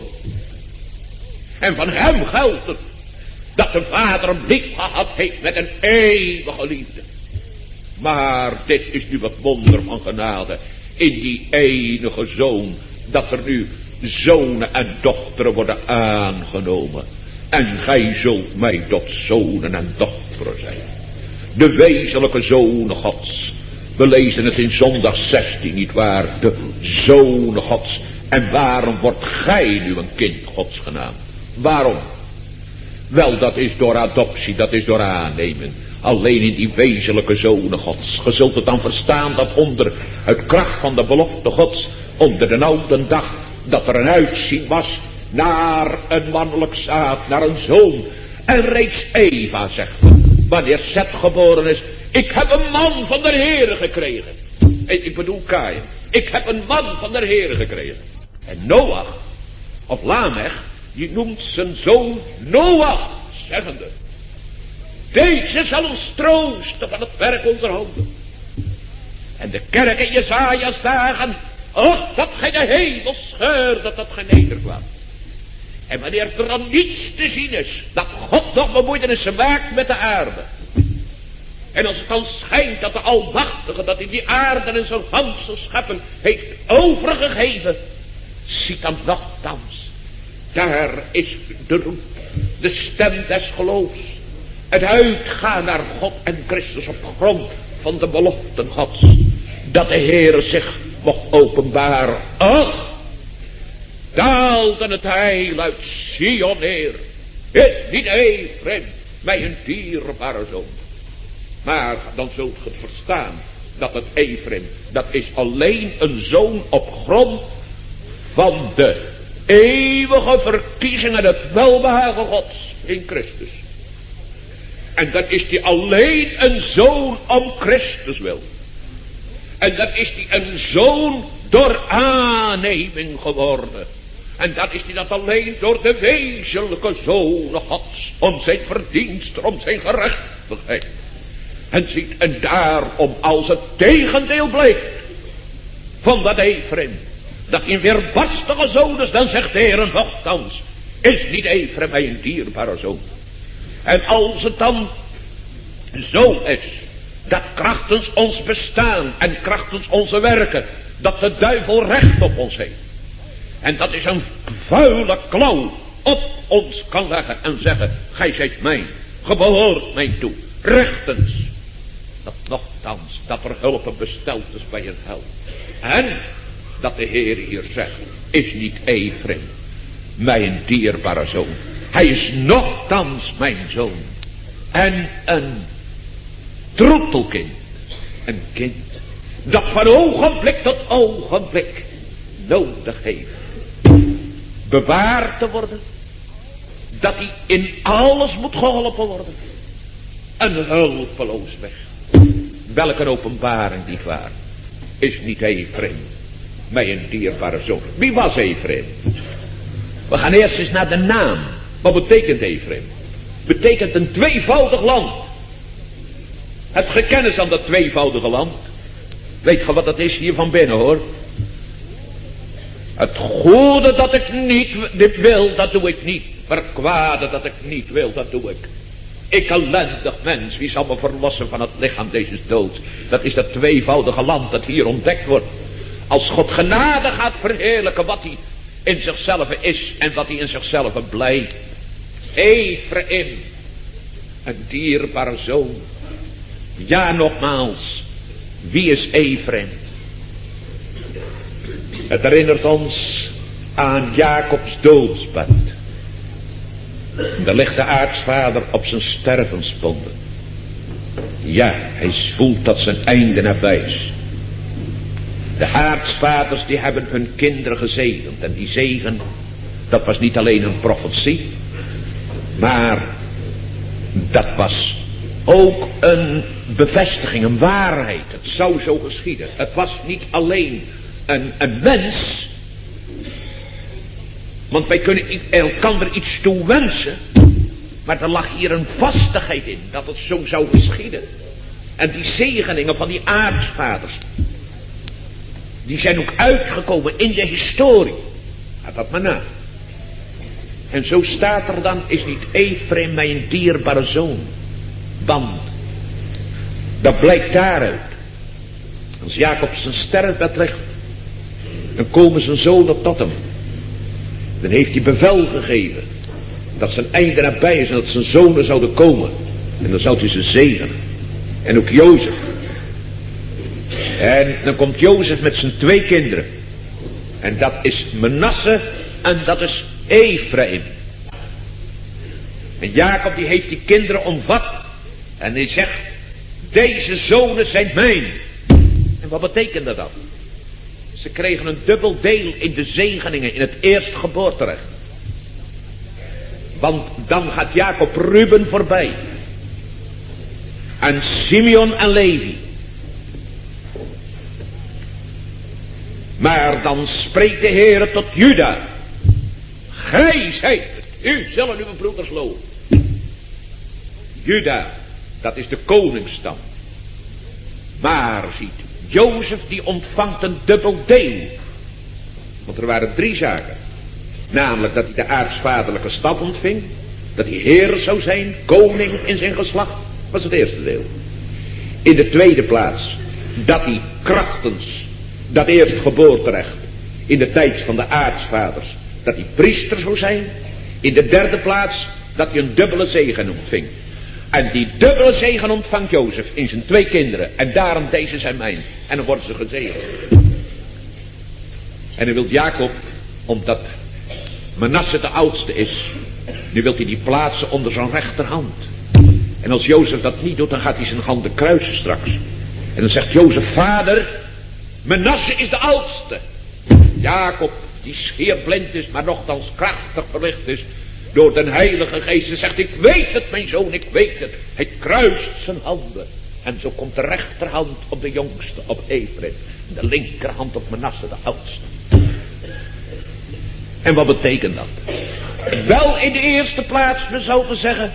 En van hem geldt het dat de Vader hem lief gehad heeft met een eeuwige liefde. Maar dit is nu wat wonder van genade in die enige zoon, dat er nu zonen en dochteren worden aangenomen. En gij zult mij tot zonen en dochteren zijn. De wezenlijke zonen Gods. We lezen het in zondag zestien, nietwaar? De zonen Gods. En waarom wordt gij nu een kind Gods genaamd? Waarom? Wel, dat is door adoptie, dat is door aanneming. Alleen in die wezenlijke zonen Gods. Ge zult het dan verstaan dat onder het kracht van de belofte Gods, onder de oude dag, dat er een uitzien was naar een mannelijk zaad, naar een zoon. En reeds Eva zegt, wanneer Zet geboren is, ik heb een man van de Heere gekregen. Ik bedoel Kaïn. Ik heb een man van de Heere gekregen. En Noach, of Lamech, die noemt zijn zoon Noach, zeggende, deze zal ons troosten van het werk onze handen. En de kerk in Jesaja zagen, och, dat gij de hemel scheurde, dat gij nederkwam. En wanneer er dan niets te zien is, dat God nog bemoeienissen maakt met de aarde. En als het dan schijnt dat de Almachtige, dat in die aarde en zijn ganse scheppen heeft overgegeven, ziet dan nochtans, daar is de roep, de stem des geloofs. Het uitgaan naar God en Christus op grond van de beloften Gods. Dat de Heere zich mocht openbaren. Ach, daalde het heil uit Sion neer. Is niet Ephraim, mij een dierbare zoon. Maar dan zult ge het verstaan, dat het Ephraim, dat is alleen een zoon op grond van de eeuwige verkiezing en het welbehagen Gods in Christus. En dat is die alleen een zoon om Christus wil. En dat is die een zoon door aanneming geworden. En dat is die dat alleen door de wezenlijke zonen Gods, om zijn verdienst, om zijn gerechtigheid. En ziet, en daarom als het tegendeel blijkt van dat Ephraim, dat in weerbarstige zoon is, dan zegt de Heer nochtans, is niet Ephraim mij een dierbare zoon. En als het dan zo is, dat krachtens ons bestaan en krachtens onze werken, dat de duivel recht op ons heeft. En dat is een vuile klauw op ons kan leggen en zeggen, gij zijt mijn, ge behoort mij toe, rechtens. Dat nochtans, dat er hulp besteld is bij het hel. En dat de Heer hier zegt, is niet Ephraim mij een dierbare zoon. Hij is nochtans mijn zoon. En een troetelkind. Een kind dat van ogenblik tot ogenblik nodig heeft bewaard te worden. Dat hij in alles moet geholpen worden. Een hulpeloos weg. Welke openbaring die waar. Is niet Ephraim mij een dierbare zoon. Wie was Ephraim? We gaan eerst eens naar de naam. Wat betekent Ephraim? Betekent een tweevoudig land. Het gekennis aan dat tweevoudige land. Weet je wat dat is hier van binnen hoor? Het goede dat ik niet wil, dat doe ik niet. Maar het kwade dat ik niet wil, dat doe ik. Ik ellendig mens, wie zal me verlossen van het lichaam deze dood? Dat is dat tweevoudige land dat hier ontdekt wordt. Als God genade gaat verheerlijken wat hij in zichzelf is en wat hij in zichzelf blijft. Ephraim, een dierbare zoon. Ja, nogmaals, wie is Ephraim? Het herinnert ons aan Jacobs doodsbed. Daar ligt de aartsvader op zijn stervensponde. Ja, hij voelt dat zijn einde nabij is. De aartsvaders die hebben hun kinderen gezegend. En die zegen, dat was niet alleen een profetie. Maar dat was ook een bevestiging, een waarheid. Het zou zo geschieden. Het was niet alleen een, een wens. Want wij kunnen elkander iets toewensen. Maar er lag hier een vastigheid in. Dat het zo zou geschieden. En die zegeningen van die aartsvaders. Die zijn ook uitgekomen in de historie. Gaat dat maar na. En zo staat er dan, is niet Efraïm mijn dierbare zoon. Want, dat blijkt daaruit. Als Jacob zijn sterfbed ligt, dan komen zijn zonen tot hem. Dan heeft hij bevel gegeven, dat zijn einde nabij is en dat zijn zonen zouden komen. En dan zou hij ze zegenen. En ook Jozef. En dan komt Jozef met zijn twee kinderen. En dat is Manasse en dat is Efraïm. En Jacob die heeft die kinderen omvat. En hij zegt, deze zonen zijn mijn. En wat betekende dat? Ze kregen een dubbel deel in de zegeningen, in het eerstgeboorterecht. Want dan gaat Jacob Ruben voorbij. En Simeon en Levi. Maar dan spreekt de Heer tot Juda. Gij zijt het, u zullen uw broeders loven. Juda, dat is de koningsstam. Maar ziet, Jozef die ontvangt een dubbel deel. Want er waren drie zaken. Namelijk dat hij de aartsvaderlijke stad ontving. Dat hij heer zou zijn, koning in zijn geslacht. Was het eerste deel. In de tweede plaats, dat hij krachtens dat eerstgeboorterecht in de tijd van de aartsvaders, dat hij priester zou zijn. In de derde plaats, dat hij een dubbele zegen ontving. En die dubbele zegen ontvangt Jozef in zijn twee kinderen. En daarom deze zijn mijn. En dan worden ze gezegend. En dan wil Jacob, omdat Manasse de oudste is, nu wil hij die plaatsen onder zijn rechterhand. En als Jozef dat niet doet, dan gaat hij zijn handen kruisen straks. En dan zegt Jozef, vader, Manasse is de oudste. Jacob, die schier blind is, maar nochtans krachtig verlicht is door den Heilige Geest, en zegt, ik weet het mijn zoon, ik weet het. Hij kruist zijn handen. En zo komt de rechterhand op de jongste, op Efraïm. De linkerhand op Manasse, de oudste. En wat betekent dat? Wel, in de eerste plaats, we zouden zeggen,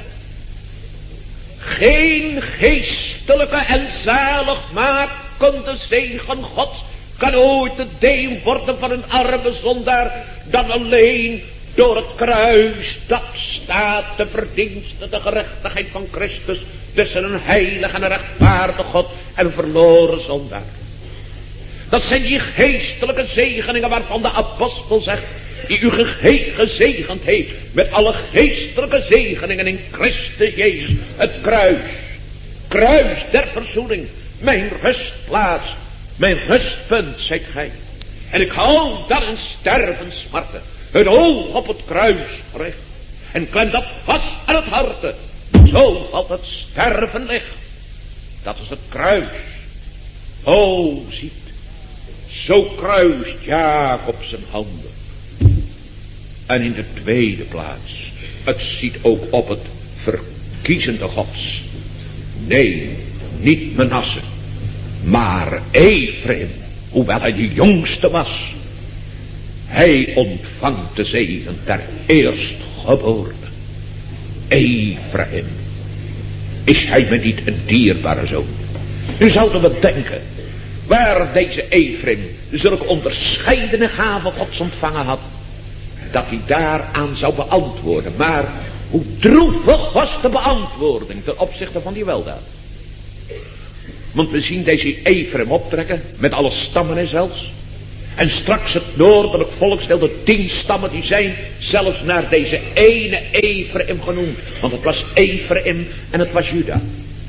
geen geestelijke en zaligmakende zegen Gods kan ooit het deel worden van een arme zondaar dan alleen door het kruis. Dat staat de verdienste, de gerechtigheid van Christus tussen een heilig en een rechtvaardig God en een verloren zondaar. Dat zijn die geestelijke zegeningen waarvan de apostel zegt, die u ge- gezegend heeft met alle geestelijke zegeningen in Christus Jezus. Het kruis, kruis der verzoening, mijn rustplaats, mijn rustpunt, zijt gij. En ik hou dan in sterven smarten, het oog op het kruis gericht, en klem dat vast aan het harte, zo valt het sterven licht. Dat is het kruis. O, ziet, zo kruist Jacob zijn handen. En in de tweede plaats, het ziet ook op het verkiezende Gods. Nee, niet Manasse, maar Efraïm, hoewel hij de jongste was. Hij ontvangt de zegen der eerstgeboorte. Efraïm, is hij me niet een dierbare zoon? Nu zouden we denken, waar deze Efraïm zulke onderscheidene gaven Gods ontvangen had, dat hij daaraan zou beantwoorden. Maar hoe droevig was de beantwoording ten opzichte van die weldaad. Want we zien deze Efraïm optrekken, met alle stammen en zelfs. En straks het noordelijk volksdeel, de tien stammen, die zijn zelfs naar deze ene Efraïm genoemd. Want het was Efraïm en het was Juda.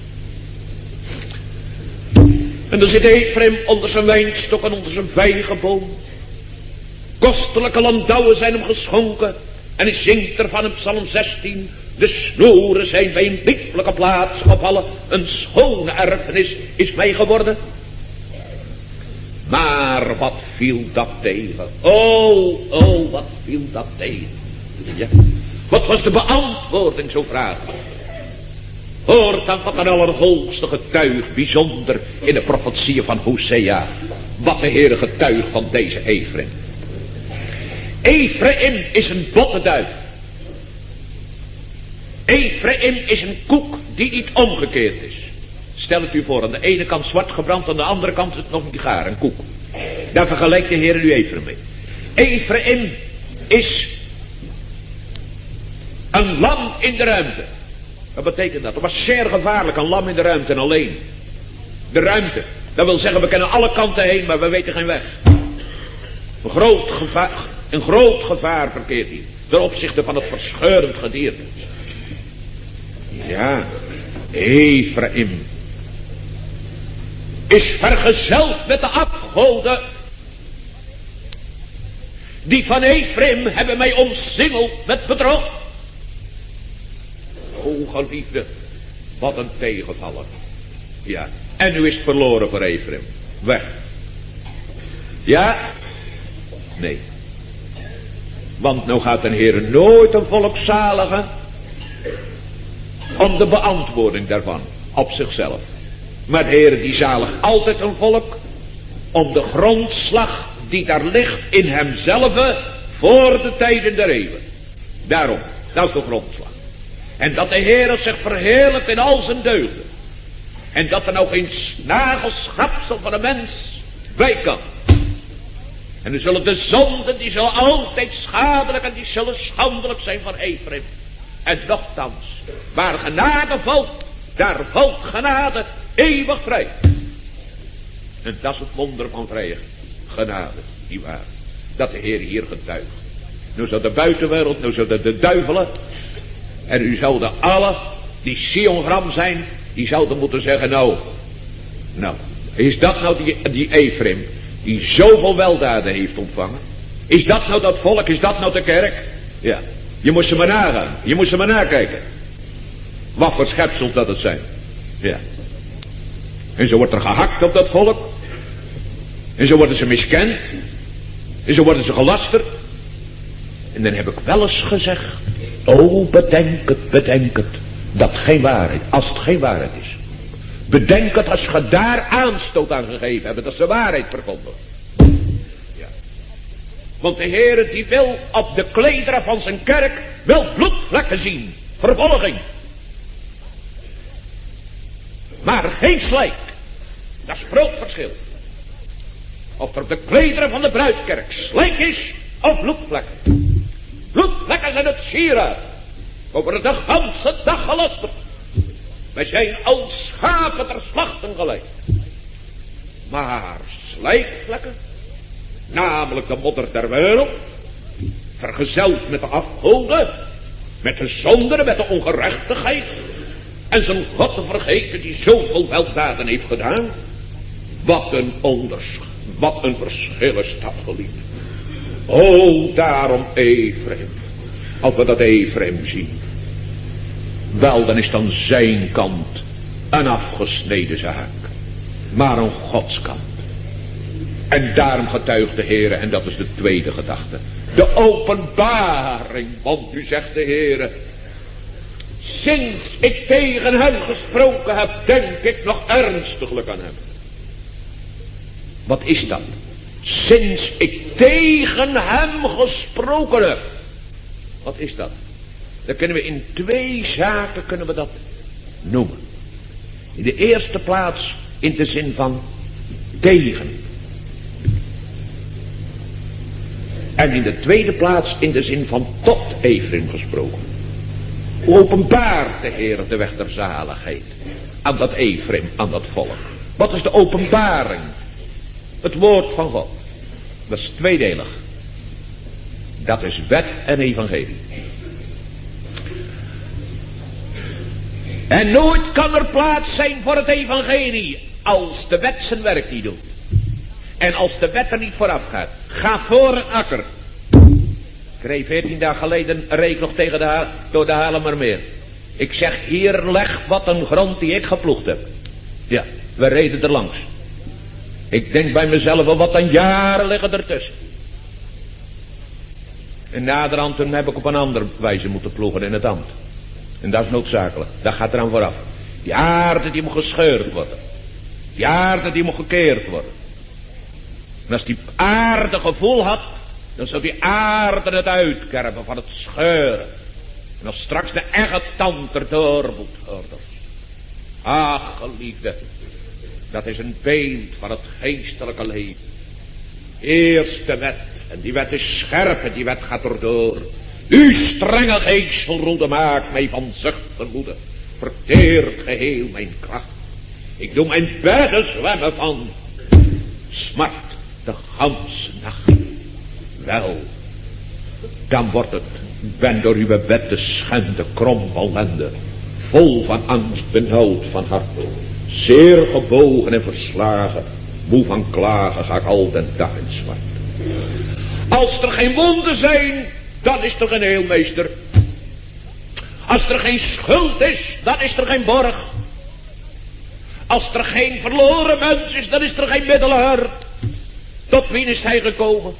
En dan zit Efraïm onder zijn wijnstok en onder zijn vijgenboom. Kostelijke landouwen zijn hem geschonken. En hij zingt ervan in Psalm zestien. De snoeren zijn bij een lieflijke plaats gevallen. Een schone erfenis is mij geworden. Maar wat viel dat tegen? Oh, oh, wat viel dat tegen? Ja. Wat was de beantwoording, zo vragen? Hoort dan wat een allerhoogste getuig, bijzonder in de profetieën van Hosea. Wat de Heere getuigt van deze Efraim. Efraim is een botte duif. Efraim is een koek die niet omgekeerd is. Stel het u voor, aan de ene kant zwart gebrand, aan de andere kant is het nog niet gaar, een koek. Daar vergelijkt de Heer nu Efraim mee. Efraim is een lam in de ruimte. Wat betekent dat? Dat was zeer gevaarlijk, een lam in de ruimte en alleen. De ruimte, dat wil zeggen we kennen alle kanten heen, maar we weten geen weg. Een groot gevaar, een groot gevaar verkeert hier, ten opzichte van het verscheurend gedierte. Ja, Efraim is vergezeld met de afgoden. Die van Efraim hebben mij omsingeld met bedrog. O geliefde, wat een tegenvaller. Ja, en nu is het verloren voor Efraim. Weg. Ja? Nee. Want nou gaat de Heer nooit een volk zaligen om de beantwoording daarvan op zichzelf. Maar de Heer die zaligt altijd een volk om de grondslag die daar ligt in hemzelf voor de tijden der eeuwen. Daarom, dat is de grondslag. En dat de Heer zich verheerlijkt in al zijn deugden. En dat er nou geen snagelschapsel van een mens bij kan. En dan zullen de zonden, die zullen altijd schadelijk en die zullen schandelijk zijn van Efraim. En nochtans, waar genade valt, daar valt genade eeuwig vrij. En dat is het wonder van vrije genade, nietwaar? Dat de Heer hier getuigt. Nu zou de buitenwereld, nu zouden de duivelen, en u zouden alle die Sion-gram zijn, die zouden moeten zeggen, nou, nou, is dat nou die, die Efraim, die zoveel weldaden heeft ontvangen? Is dat nou dat volk, is dat nou de kerk? Ja, je moest ze maar nagaan, je moest ze maar nakijken. Wat voor schepsels dat het zijn. Ja. En zo wordt er gehakt op dat volk. En zo worden ze miskend. En zo worden ze gelasterd. En dan heb ik wel eens gezegd, oh, bedenk het, bedenk het, dat geen waarheid, als het geen waarheid is. Bedenk het als je daar aanstoot aan gegeven hebt, dat is de waarheid verkondigt. Ja. Want de Heere die wil op de klederen van zijn kerk wel bloedvlekken zien, vervolging. Maar geen slijk, dat is groot verschil. Of er op de klederen van de bruidkerk slijk is, of bloedvlekken. Bloedvlekken zijn het sieraad. Over de ganse dag gelasterd. Wij zijn als schapen ter slachten geleid. Maar slijkvlekken, namelijk de modder der wereld, vergezeld met de afgoden, met de zonde, met de ongerechtigheid, en zijn God te vergeten die zoveel weldaden heeft gedaan. Wat een onderscheid, wat een verschil is dat, geliefd. O, daarom Efraim. Als we dat Efraim zien, wel, dan is dan zijn kant een afgesneden zaak, maar een Godskant. En daarom getuigt de Heere, en dat is de tweede gedachte, de openbaring. Want u zegt de Heere, sinds ik tegen hem gesproken heb, denk ik nog ernstiglijk aan hem. Wat is dat? Sinds ik tegen hem gesproken heb. Wat is dat? Dan kunnen we in twee zaken kunnen we dat noemen. In de eerste plaats in de zin van tegen. En in de tweede plaats in de zin van tot Efraim gesproken. Openbaart de Heer de weg der zaligheid aan dat Efraim, aan dat volk. Wat is de openbaring? Het woord van God. Dat is tweedelig. Dat is wet en evangelie. En nooit kan er plaats zijn voor het evangelie als de wet zijn werk niet doet. En als de wet er niet vooraf gaat. Ga voor een akker. Ik reed veertien dagen geleden reed nog tegen de ha- door de Haarlemmermeer. Ik zeg, hier leg wat een grond die ik geploegd heb. Ja, we reden er langs. Ik denk bij mezelf, wel wat dan jaren liggen ertussen. En naderhand toen heb ik op een andere wijze moeten ploegen in het ambt. En dat is noodzakelijk. Dat gaat eraan vooraf. Die aarde die moet gescheurd worden. Die aarde die moet gekeerd worden. En als die aarde gevoel had, dan zou die aarde het uitkerven van het scheuren. En als straks de echte tand erdoor moet worden. Ach, geliefde, dat is een beeld van het geestelijke leven. Eerst de wet, en die wet is scherp en die wet gaat erdoor. Uw strenge geestelroede maakt mij van zucht vermoeden. Verteert geheel mijn kracht. Ik doe mijn bedden zwemmen van smart de ganse nacht. Wel, dan wordt het, ben door uw wet de schende krom van ellende, vol van angst, benauwd van hart, zeer gebogen en verslagen, moe van klagen ga ik al den dag in zwart. Als er geen wonden zijn, dan is er geen heelmeester. Als er geen schuld is, dan is er geen borg. Als er geen verloren mens is, dan is er geen middelaar. Tot wien is hij gekomen?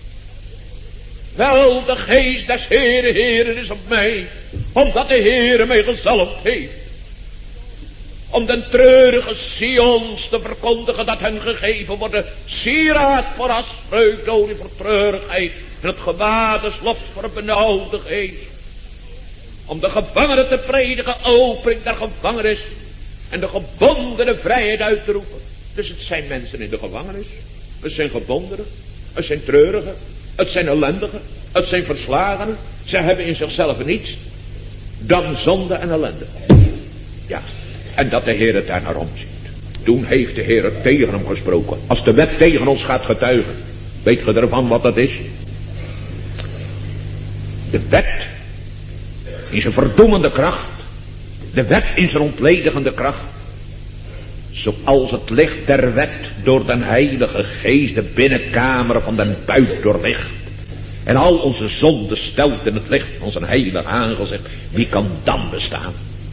Wel, de geest des Heere Heeren is op mij, omdat de Heere mij gezalfd heeft. Om den treurige Sions te verkondigen dat hen gegeven worden sieraad voor as, vreugdolie voor treurigheid en het gewaad lof voor benauwde geest. Om de gevangenen te predigen, opening der gevangenis en de gebondenen vrijheid uit te roepen. Dus het zijn mensen in de gevangenis, het zijn gebondenen, het zijn treurigen, het zijn ellendigen, het zijn verslagenen. Ze hebben in zichzelf niets dan zonde en ellende. Ja, en dat de Heer het daar naar omziet. Toen heeft de Heer het tegen hem gesproken. Als de wet tegen ons gaat getuigen, weet je ervan wat dat is? De wet in zijn verdoemende kracht, de wet in zijn ontledigende kracht, zoals het licht der wet door den Heilige Geest de binnenkamer van den buik doorlicht en al onze zonden stelt in het licht van zijn heilige aangezicht, wie kan dan bestaan?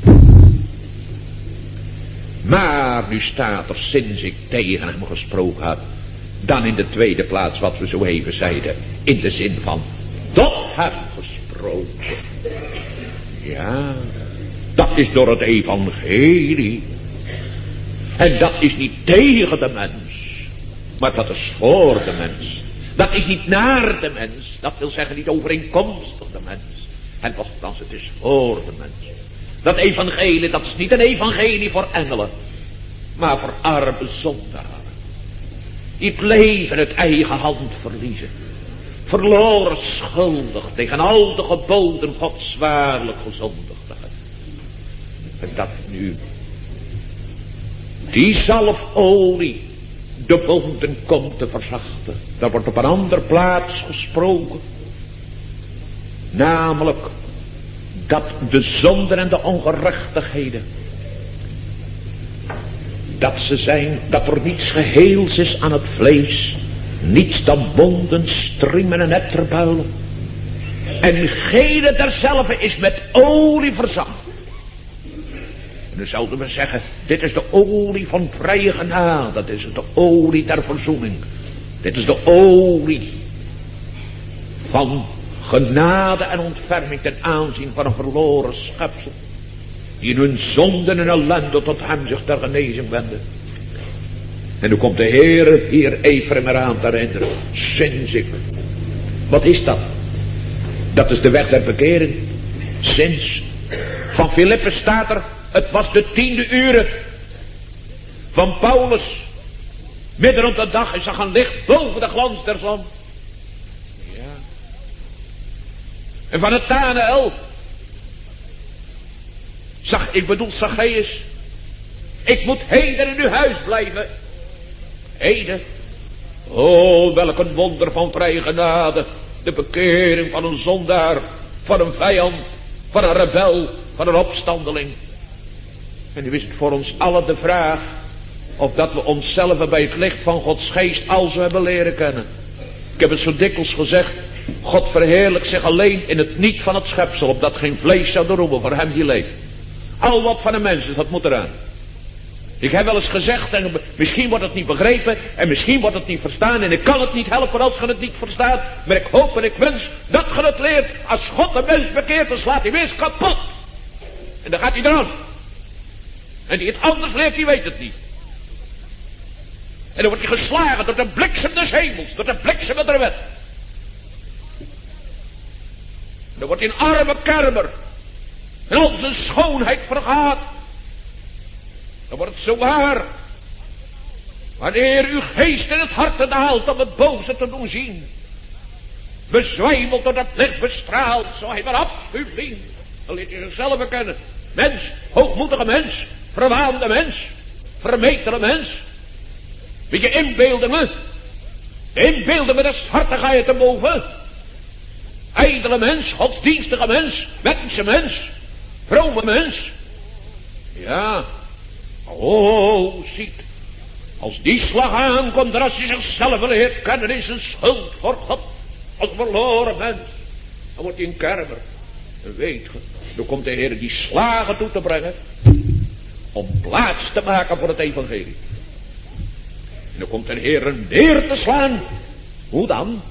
Maar nu staat er, sinds ik tegen hem gesproken had, dan in de tweede plaats wat we zo even zeiden, in de zin van tot hem gesproken. Ja, dat is door het evangelie. En dat is niet tegen de mens, maar dat is voor de mens. Dat is niet naar de mens, dat wil zeggen niet overeenkomstig de mens. En nochtans, het is voor de mens. Dat evangelie, dat is niet een evangelie voor engelen, maar voor arme zondaren. Die het leven uit eigen hand verliezen. Verloren schuldig tegen al de geboden Gods zwaarlijk gezondigd hebben. En dat nu die zalfolie de wonden komt te verzachten. Daar wordt op een andere plaats gesproken. Namelijk dat de zonden en de ongerechtigheden, dat ze zijn, dat er niets geheels is aan het vlees, niets dan wonden, striemen en etterbuilen. En gene derzelve is met olie verzacht. En dan zouden we zeggen, dit is de olie van vrije genade, dit is de olie der verzoening. Dit is de olie van genade en ontferming ten aanzien van een verloren schepsel, die in hun zonden en ellende tot hem zich ter genezing wenden. En nu komt de Heer hier Ephraim eraan te herinneren, sinds ik. Wat is dat? Dat is de weg der bekering. Sinds. Van Filippus staat er, het was de tiende uren. Van Paulus, midden op de dag, is zag een licht boven de glans der zon. Ja. En van Nathanael zag, ik bedoel Zacchaeus, ik moet heden in uw huis blijven. Heden. Oh, welk een wonder van vrije genade. De bekering van een zondaar, van een vijand, van een rebel, van een opstandeling. En nu is het voor ons allen de vraag of dat we onszelf bij het licht van Gods geest al zo hebben leren kennen. Ik heb het zo dikwijls gezegd, God verheerlijkt zich alleen in het niet van het schepsel, opdat geen vlees zou roemen voor hem die leeft. Al wat van een mens is, dat moet eraan. Ik heb wel eens gezegd, en misschien wordt het niet begrepen, en misschien wordt het niet verstaan, en ik kan het niet helpen als je het niet verstaat, maar ik hoop en ik wens dat je het leert. Als God een mens bekeert, dan slaat hij wees kapot. En dan gaat hij eraan. En die het anders leert, die weet het niet. En dan wordt hij geslagen door de bliksem des hemels, door de bliksem der wet. En dan wordt hij een arme kermer, en al zijn schoonheid vergaat. Dan wordt het zo waar, wanneer uw geest in het hart daalt om het boze te doen zien, bezwijmeld door dat licht bestraald, zo hij maar af u vliegt. Dan leert hij zichzelf bekennen. Mens, hoogmoedige mens, verwaande mens, vermetele mens. Weet je, inbeeldingen, inbeeldingen des harten ga je te boven. Ijdele mens, godsdienstige mens, wettische mens, vrome mens. Ja. Oh, ziet, als die slag aankomt, en als hij zichzelf leert kennen, is een schuld voor God, als verloren mens, dan wordt hij een kermer. En weet je, dan komt de Heer die slagen toe te brengen, om plaats te maken voor het evangelie. En dan komt de Heer neer te slaan. Hoe dan?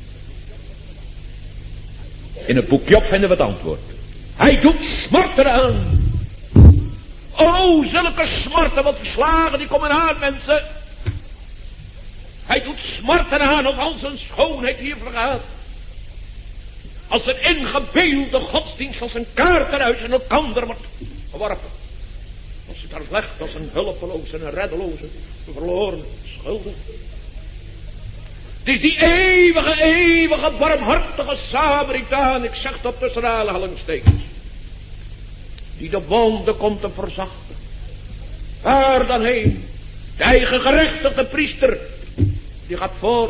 In het boekje op vinden we het antwoord. Hij doet smarten aan. Oh, zulke smarten, wat verslagen, die komen aan, mensen. Hij doet smarten aan of al zijn schoonheid hier vergaat. Als een ingebeelde godsdienst, als een kaartenhuis in elkander wordt geworpen. Als het daar legt als een hulpeloze en een reddeloze, een verloren, schuldig. Het is die eeuwige, eeuwige, barmhartige Samaritaan, ik zeg dat tussen aanhalingstekens, die de wonden komt te verzachten. Waar dan heen? De eigen gerechtigde priester, die gaat voort.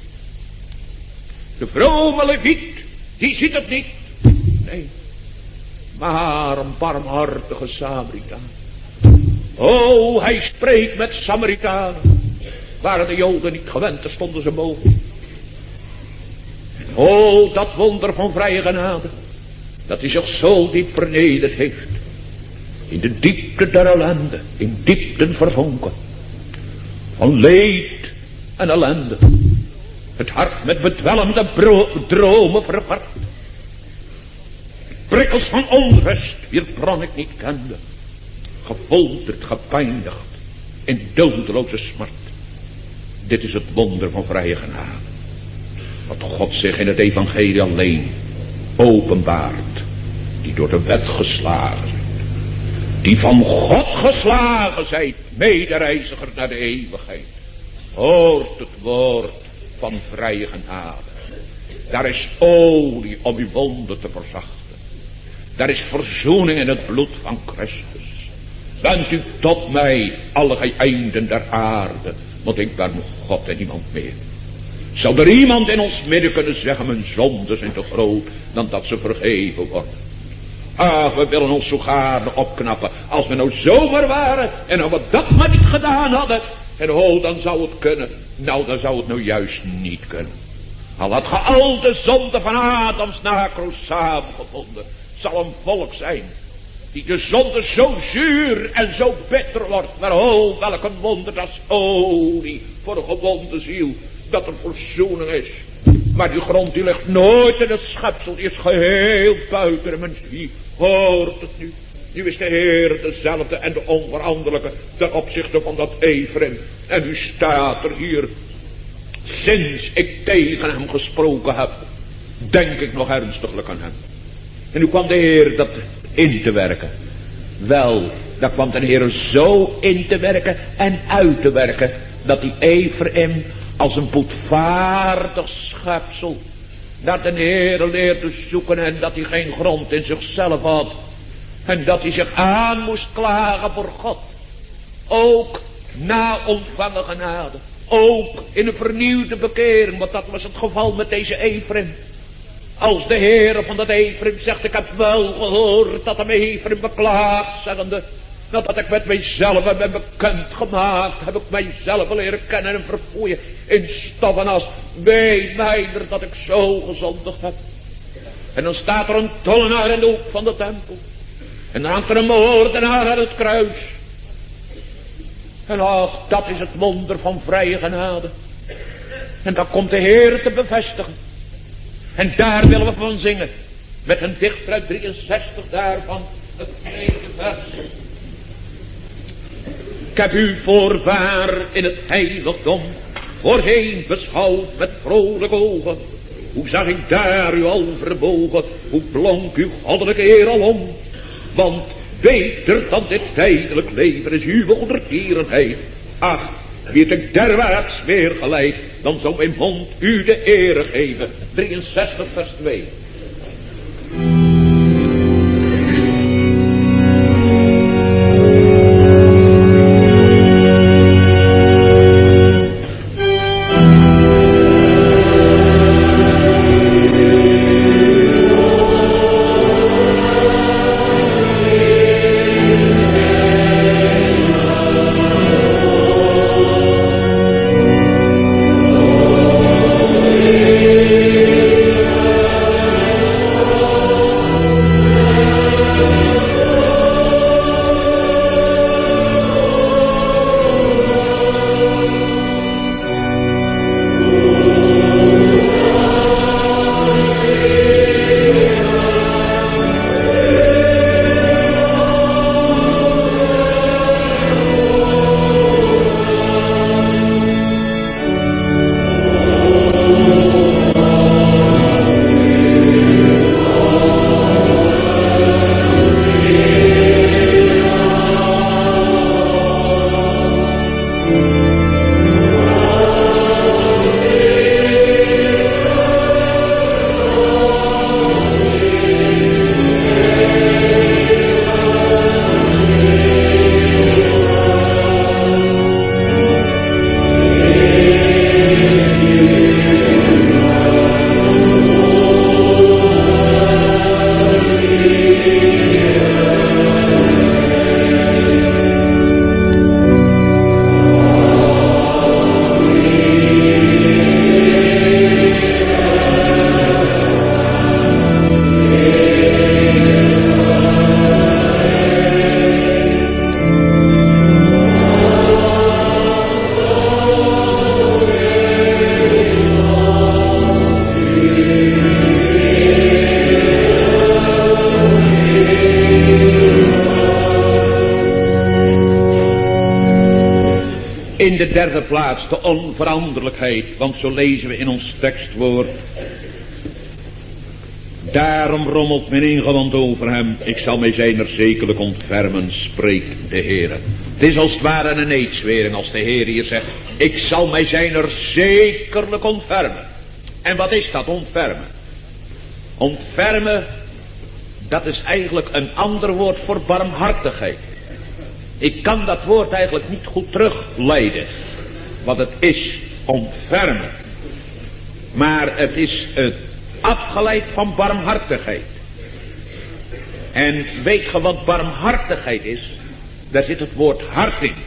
De vrome leviet, die ziet het niet. Nee, maar een barmhartige Samaritaan. Oh, hij spreekt met Samaritanen. Waren de Joden niet gewend, daar stonden ze boven. Oh, dat wonder van vrije genade, dat hij zich zo diep vernederd heeft. In de diepte der ellende, in diepten verzonken. Van leed en ellende. Het hart met bedwelmde dromen verward. Prikkels van onrust, wier bron ik niet kende. Gefolterd, gepijnigd, in dodeloze smart. Dit is het wonder van vrije genade. Dat God zich in het evangelie alleen openbaart. Die door de wet geslagen zijn. Die van God geslagen zijn, medereiziger naar de eeuwigheid. Hoort het woord van vrije genade. Daar is olie om uw wonden te verzachten. Daar is verzoening in het bloed van Christus. Wend u tot mij, alle einden der aarde, want ik ben God en niemand meer. Zou er iemand in ons midden kunnen zeggen, mijn zonden zijn te groot, dan dat ze vergeven worden. Ah, we willen ons zo gaarne opknappen, als we nou zomaar waren, en als we dat maar niet gedaan hadden, en oh, dan zou het kunnen. Nou, dan zou het nou juist niet kunnen. Al had ge al de zonde van Adams nakroos samengevonden, zal een volk zijn, die de zonde zo zuur en zo bitter wordt. Maar oh, welk een wonder, dat is olie voor een gewonde ziel, dat er verzoening is. Maar die grond die ligt nooit in het schepsel, die is geheel buiten de mens. Wie hoort het nu? Nu is de Heer dezelfde en de onveranderlijke ten opzichte van dat Ephraim. En u staat er hier, sinds ik tegen hem gesproken heb, denk ik nog ernstiglijk aan hem. En nu kwam de Heer dat in te werken. Wel, daar kwam de Heer zo in te werken en uit te werken, dat die Ephraim als een boetvaardig schepsel naar de Heer leert te zoeken, en dat hij geen grond in zichzelf had. En dat hij zich aan moest klagen voor God. Ook na ontvangen genade. Ook in een vernieuwde bekering, want dat was het geval met deze Ephraim. Als de Heer van dat Ephraim zegt, ik heb wel gehoord dat hem Ephraim beklaagt, zeggende, nadat ik met mijzelf ben bekend gemaakt, heb ik mijzelf leren kennen en verfoeien in stof en as. Wee mij er dat ik zo gezondigd heb. En dan staat er een tollenaar in de hoek van de tempel. En dan hangt er een moordenaar aan het kruis. En ach, dat is het wonder van vrije genade. En dat komt de Heer te bevestigen. En daar willen we van zingen. Met een dichter uit drieënzestig daarvan. Het tweede vers. Ik heb u voorwaar in het heiligdom voorheen beschouwd met vrolijke ogen. Hoe zag ik daar u al verbogen, hoe blonk uw goddelijke eer al om. Want beter dan dit tijdelijk leven is uw wonderkierenheid. Ach, wie het ik derwaarts weer geleid, dan zou mijn mond u de ere geven. drieënzestig vers twee. In de derde plaats de onveranderlijkheid, want zo lezen we in ons tekstwoord. Daarom rommelt mijn ingewand over hem, ik zal mij zijner zekerlijk ontfermen, spreekt de Heere. Het is als het ware een eedswering als de Heer hier zegt, ik zal mij zijner zekerlijk ontfermen. En wat is dat, ontfermen? Ontfermen, dat is eigenlijk een ander woord voor barmhartigheid. Ik kan dat woord eigenlijk niet goed terugleiden, wat het is, ontfermen. Maar het is het afgeleid van barmhartigheid. En weet je wat barmhartigheid is? Daar zit het woord hart in.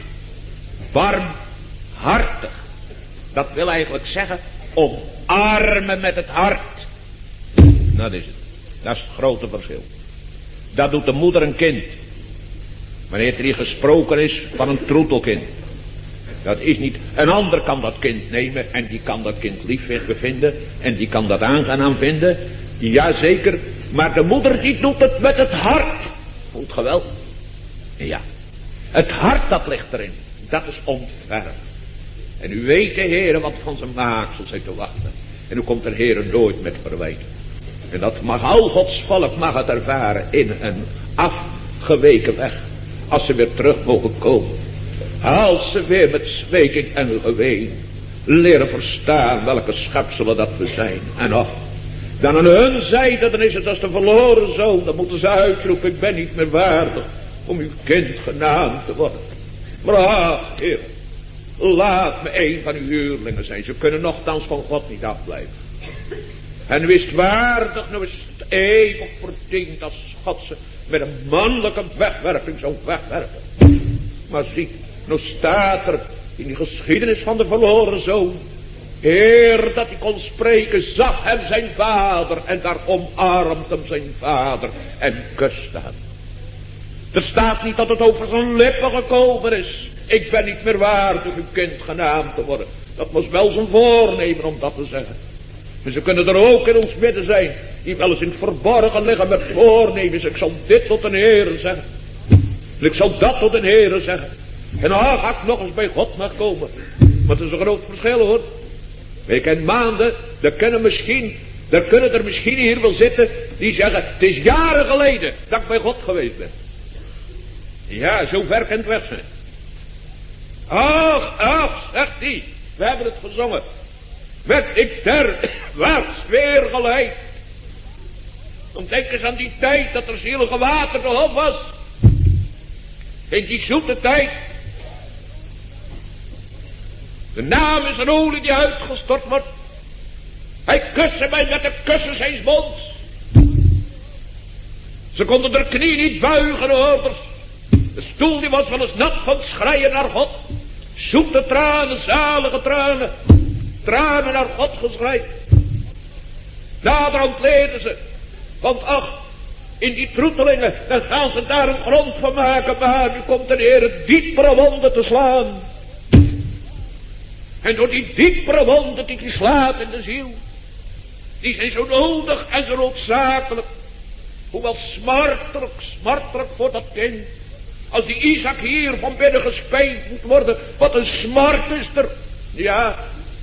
Barmhartig. Dat wil eigenlijk zeggen, omarmen met het hart. Dat is het. Dat is het grote verschil. Dat doet de moeder een kind. Wanneer er hier gesproken is van een troetelkind. Dat is niet, een ander kan dat kind nemen en die kan dat kind lief vinden en die kan dat aangenaam vinden. Jazeker, maar de moeder die doet het met het hart. Voelt ge wel? Ja. Het hart dat ligt erin. Dat is ontfermen. En u weet de Heere wat van zijn maaksel zit te wachten. En nu komt de Heere nooit met verwijt. En dat mag al Gods volk mag het ervaren in een afgeweken weg. Als ze weer terug mogen komen. Als ze weer met smeking en geween leren verstaan welke schepselen dat we zijn. En of dan aan hun zijde, dan is het als de verloren zoon. Dan moeten ze uitroepen, ik ben niet meer waardig om uw kind genaamd te worden. Maar ach, Heer, laat me een van uw huurlingen zijn. Ze kunnen nochtans van God niet afblijven. En nu is het waardig, nu is het eeuwig verdiend als God ze met een mannelijke wegwerping zou wegwerpen. Maar zie, nou staat er in die geschiedenis van de verloren zoon. Eer dat hij kon spreken, zag hem zijn vader en daar omarmt hem zijn vader en kuste hem. Er staat niet dat het over zijn lippen gekomen is. Ik ben niet meer waardig uw kind genaamd te worden. Dat was wel zijn voornemen om dat te zeggen. En ze kunnen er ook in ons midden zijn, die wel eens in het verborgen liggen met voornemens. Ik zal dit tot een Heere zeggen. En ik zal dat tot een Heere zeggen. En dan ga ik nog eens bij God mag komen. Maar het is een groot verschil hoor. Weken en maanden, er kunnen misschien, er kunnen er misschien hier wel zitten, die zeggen, het is jaren geleden dat ik bij God geweest ben. Ja, zo ver kan het weg zijn. Ach, ach, zegt hij, we hebben het gezongen. Werd ik derwaarts weer geleid. Dan denk eens aan die tijd dat er zielige water de hof was. In die zoete tijd. De naam is een olie die uitgestort wordt. Hij kuste mij met de kussen zijn mond. Ze konden de knie niet buigen, hoorders. De stoel die was wel eens nat van het schreien naar God. Zoete tranen, zalige tranen. Tranen naar God geschreid. Naderhand leerden ze. Want ach, in die troetelingen, dan gaan ze daar een grond van maken. Maar nu komt de Heer diepere wonden te slaan. En door die diepere wonden die hij slaat in de ziel. Die zijn zo nodig en zo noodzakelijk. Hoewel smartelijk, smartelijk voor dat kind. Als die Isaac hier van binnen gespijnd moet worden. Wat een smart is er. Ja.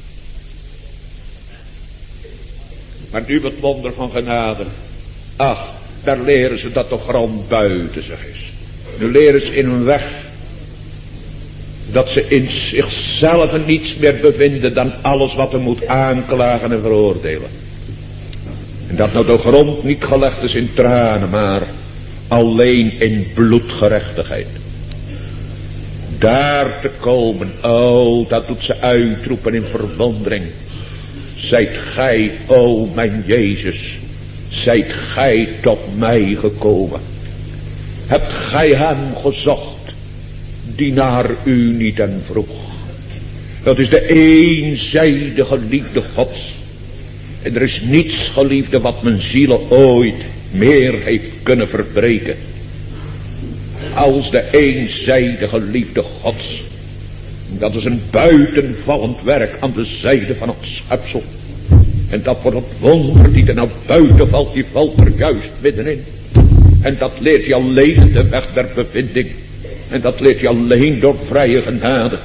Maar nu het wonder van genade. Ach, daar leren ze dat de grond buiten zich is. Nu leren ze in hun weg. Dat ze in zichzelf niets meer bevinden dan alles wat er moet aanklagen en veroordelen. En dat nou de grond niet gelegd is in tranen, maar alleen in bloedgerechtigheid. Daar te komen, oh, dat doet ze uitroepen in verwondering. Zijt gij, o mijn Jezus, zijt gij tot mij gekomen. Hebt gij hem gezocht, die naar u niet en vroeg. Dat is de eenzijdige liefde Gods. En er is niets, geliefde, wat mijn ziel ooit meer heeft kunnen verbreken. Als de eenzijdige liefde Gods. Dat is een buitenvallend werk aan de zijde van het schepsel. En dat wordt het wonder die er nou buiten valt, die valt er juist middenin. En dat leert je alleen de weg der bevinding. En dat leert je alleen door vrije genade.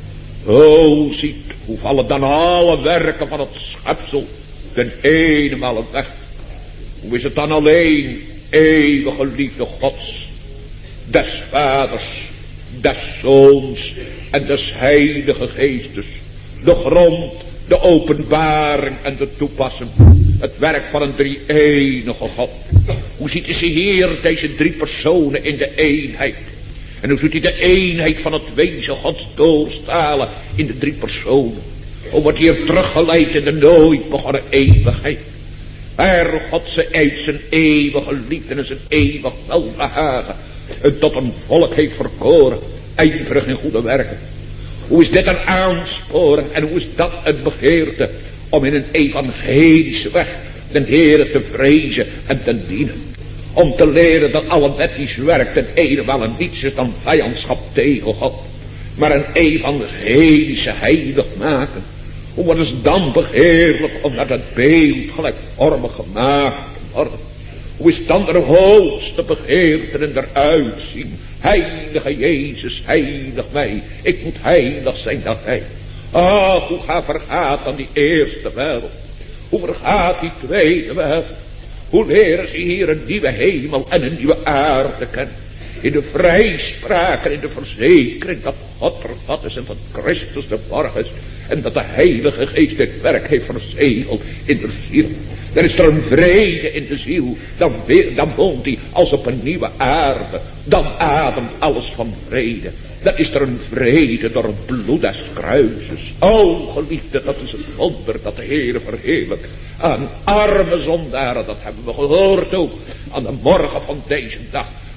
O, ziet, hoe vallen dan alle werken van het schepsel ten eenmaal weg. Hoe is het dan alleen eeuwige liefde Gods, des Vaders, des Zoons en des Heilige Geestes. De grond, de openbaring en de toepassing. Het werk van een drie-enige God. Hoe ziet ze hier deze drie personen in de eenheid? En hoe ziet hij de eenheid van het wezen Gods doorstralen in de drie personen? Hoe wordt hier teruggeleid in de nooit begonnen eeuwigheid? Waar God zijn uit zijn eeuwige liefde en zijn eeuwig welbehagen en tot een volk heeft verkoren, ijverig in goede werken. Hoe is dit een aansporing en hoe is dat een begeerte om in een evangelische weg de Heere te vrezen en te dienen? Om te leren dat alle wettisch werk ten eenmaal en niets is dan vijandschap tegen God, maar een evangelische heilig maken. Hoe wordt het dan begeerlijk om naar dat beeld gelijkvormig gemaakt te worden? Hoe is dan de hoogste begeerte en eruit zien? Heilige Jezus, heilig mij. Ik moet heilig zijn dan hij. Ach, hoe gaat vergaat dan die eerste wereld? Hoe vergaat die tweede wereld? Hoe leren ze hier een nieuwe hemel en een nieuwe aarde kennen? In de vrijspraak en in de verzekering dat God er wat is en dat Christus de borg is. En dat de Heilige Geest dit werk heeft verzegeld in de ziel. Dan is er een vrede in de ziel. Dan, weer, dan woont hij als op een nieuwe aarde. Dan ademt alles van vrede. Dan is er een vrede door het bloed des kruises. O geliefde, dat is het wonder dat de Heere verheerlijkt. Aan arme zondaren, dat hebben we gehoord ook. Aan de morgen van deze dag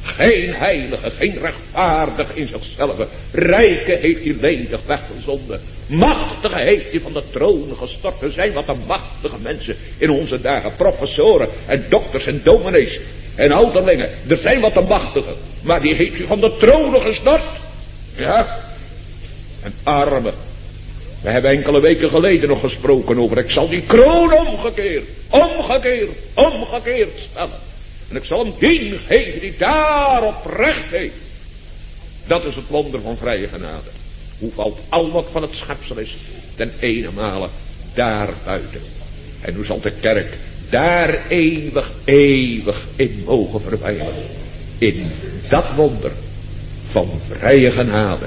Geen heilige, geen rechtvaardig in zichzelf. Rijke heeft hij ledig weggezonden. Machtige heeft hij van de troon gestort. Er zijn wat een machtige mensen in onze dagen. Professoren en dokters en dominees en ouderlingen. Er zijn wat een machtige. Maar die heeft hij van de troon gestort. Ja. En armen. We hebben enkele weken geleden nog gesproken over. Ik zal die kroon omgekeerd, omgekeerd, omgekeerd stellen. En ik zal hem dien geven die daarop recht heeft. Dat is het wonder van vrije genade. Hoe valt al wat van het schepsel is ten ene male daar buiten. En hoe zal de kerk daar eeuwig, eeuwig in mogen verwijlen. In dat wonder van vrije genade.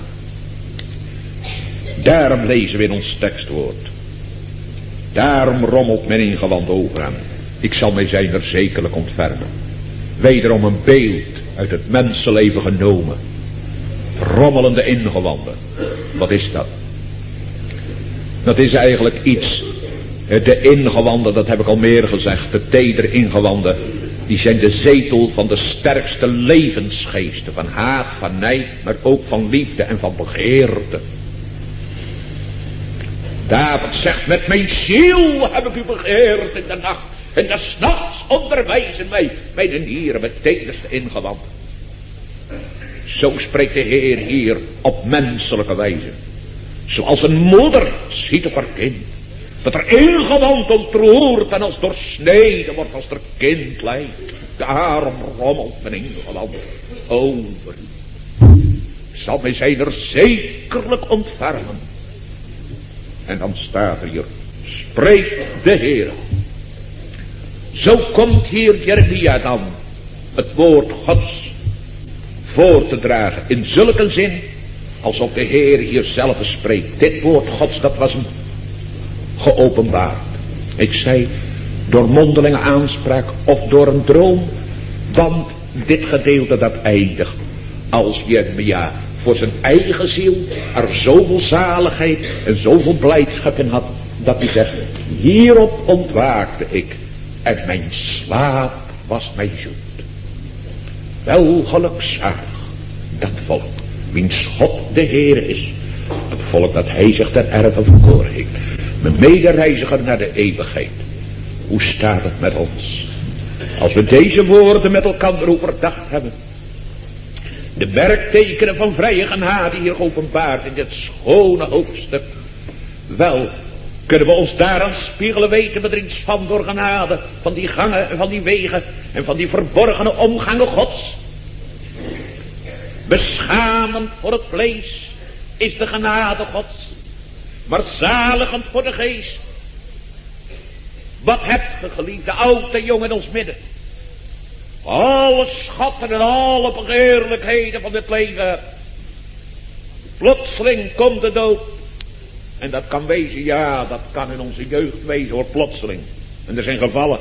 Daarom lezen we in ons tekstwoord. Daarom rommelt men ingewand over hem. Ik zal mij zijn er zekerlijk ontfermen. Wederom een beeld uit het mensenleven genomen. Rommelende ingewanden. Wat is dat? Dat is eigenlijk iets. De ingewanden, dat heb ik al meer gezegd. De tedere ingewanden. Die zijn de zetel van de sterkste levensgeesten. Van haat, van nijd, maar ook van liefde en van begeerte. David zegt, met mijn ziel heb ik u begeerd in de nacht. En des nachts onderwijzen mij mijn nieren met tederste ingewanden. Zo spreekt de Heer hier op menselijke wijze. Zoals een moeder ziet op haar kind. Dat er ingewand ontroert en als doorsneden wordt als er kind lijkt. Daarom rommelt men ingewand over u. Zal mij zijn er zekerlijk ontfermen. En dan staat er hier, spreekt de Heer. Zo komt hier Jeremia dan het woord Gods voor te dragen. In zulke zin, alsof de Heer hier zelf spreekt. Dit woord Gods, dat was hem geopenbaard. Ik zei, door mondelinge aanspraak of door een droom. Want dit gedeelte dat eindigt als Jeremia voor zijn eigen ziel er zoveel zaligheid en zoveel blijdschap in had, dat hij zegt, hierop ontwaakte ik en mijn slaap was mij zoet. Wel gelukzalig dat volk, wiens God de Heer is, het volk dat hij zich ten erve verkoren heeft, mijn medereiziger naar de eeuwigheid. Hoe staat het met ons, als we deze woorden met elkaar overdacht hebben? De merktekenen van vrije genade hier geopenbaard in dit schone hoofdstuk. Wel, kunnen we ons daaraan spiegelen, weten we er iets van door genade, van die gangen en van die wegen en van die verborgene omgangen Gods. Beschamend voor het vlees is de genade Gods, maar zaligend voor de geest. Wat hebt ge, geliefde, oud en jong in ons midden? Alle schatten en alle begeerlijkheden van dit leven. Plotseling komt de dood. En dat kan wezen, ja, dat kan in onze jeugd wezen hoor, plotseling. En er zijn gevallen.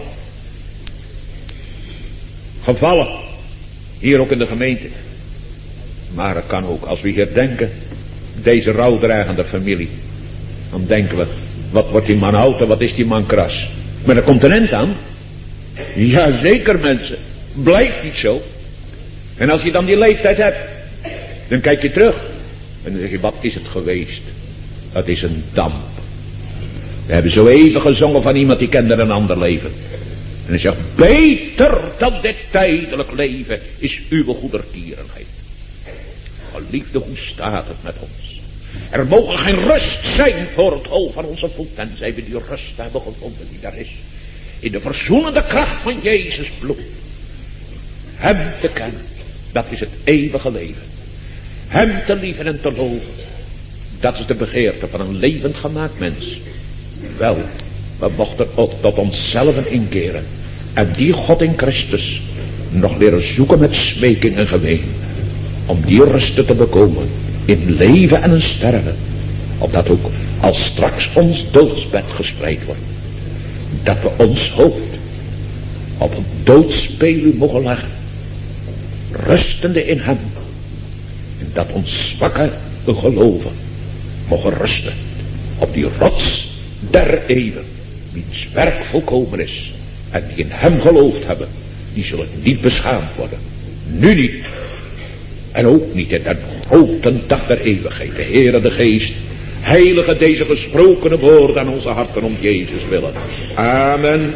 Gevallen. Hier ook in de gemeente. Maar het kan ook, als we hier denken, deze rouwdragende familie. Dan denken we, wat wordt die man oud en wat is die man kras. Maar er komt een eind aan. Ja, zeker mensen. Blijft niet zo. En als je dan die leeftijd hebt, dan kijk je terug. En dan zeg je, wat is het geweest? Het is een damp. We hebben zo even gezongen van iemand die kende een ander leven. En hij zegt, beter dan dit tijdelijk leven is uw goedertierenheid. Geliefde, hoe staat het met ons? Er mogen geen rust zijn voor het hol van onze voet. Tenzij we die rust hebben gevonden die daar is. In de verzoenende kracht van Jezus bloed. Hem te kennen, dat is het eeuwige leven. Hem te lieven en te loven, dat is de begeerte van een levend gemaakt mens. Wel, we mochten ook tot onszelf inkeren. En die God in Christus nog leren zoeken met smeking en geween. Om die rust te bekomen in leven en in sterven. Opdat ook als straks ons doodsbed gespreid wordt. Dat we ons hoofd op een doodspeluw mogen leggen. Rustende in hem. En dat ons zwakke geloven mogen rusten op die rots der eeuwen. Wiens werk volkomen is. En die in hem geloofd hebben. Die zullen niet beschaamd worden. nu niet. En ook niet in de grote dag der eeuwigheid. De Heere de Geest, heilige deze gesprokene woorden aan onze harten om Jezus willen. Amen.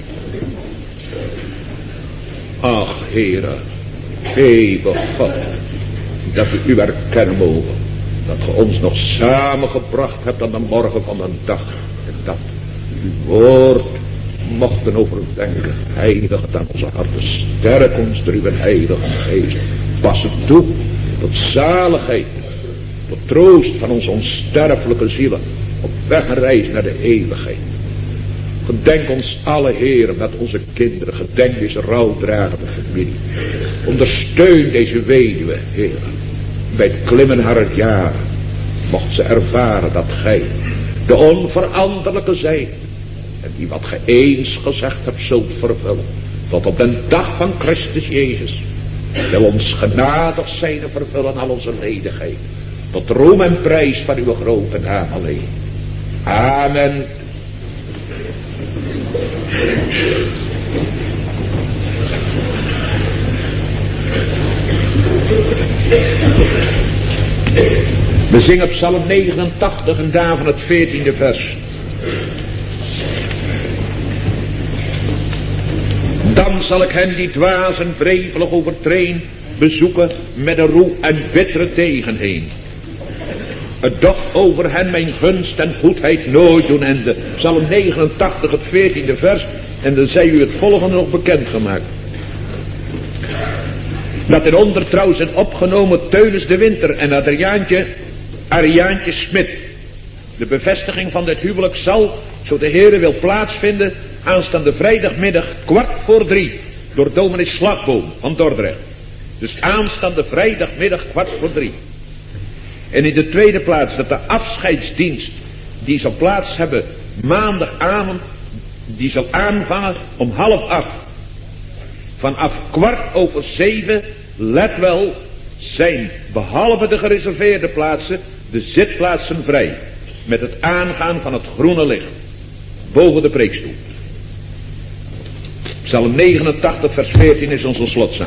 Ach, Heere, eeuwig God, dat we u erkennen mogen, dat ge ons nog samengebracht hebt aan de morgen van een dag, en dat uw woord mochten overdenken. Heilig het aan onze harten, sterk ons door uw heilige geest. Pas het toe tot zaligheid, tot troost van onze onsterfelijke zielen, op weg en reis naar de eeuwigheid. Gedenk ons alle, Heer, met onze kinderen. Gedenk deze rouwdragende familie. Ondersteun deze weduwe, Heer. Bij het klimmen haar jaren mocht ze ervaren dat gij de onveranderlijke zijt. En die wat gij eens gezegd hebt zult vervullen. Tot op den dag van Christus Jezus. Wil ons genadig zijn en vervullen al onze ledigheid. Tot roem en prijs van uw grote naam alleen. Amen. We zingen Psalm negenentachtig en daarvan het veertiende vers. Dan zal ik hen die dwaas en wrevelig overtreden bezoeken met een roe en bittere tegen heen. Het docht over hen mijn gunst en goedheid nooit doen ende. Psalm negenentachtig, het veertiende vers. En dan zij u het volgende nog bekendgemaakt. Dat in ondertrouw zijn opgenomen Teunis de Winter en Adriaantje, Ariaantje Smit. De bevestiging van dit huwelijk zal, zo de Heere wil, plaatsvinden aanstaande vrijdagmiddag kwart voor drie. Door dominee Slagboom van Dordrecht. Dus aanstaande vrijdagmiddag kwart voor drie. En in de tweede plaats dat de afscheidsdienst die zal plaats hebben maandagavond, die zal aanvangen om half acht. Vanaf kwart over zeven, let wel, zijn behalve de gereserveerde plaatsen de zitplaatsen vrij. Met het aangaan van het groene licht. Boven de preekstoel. Psalm negenentachtig vers veertien is onze slotzang.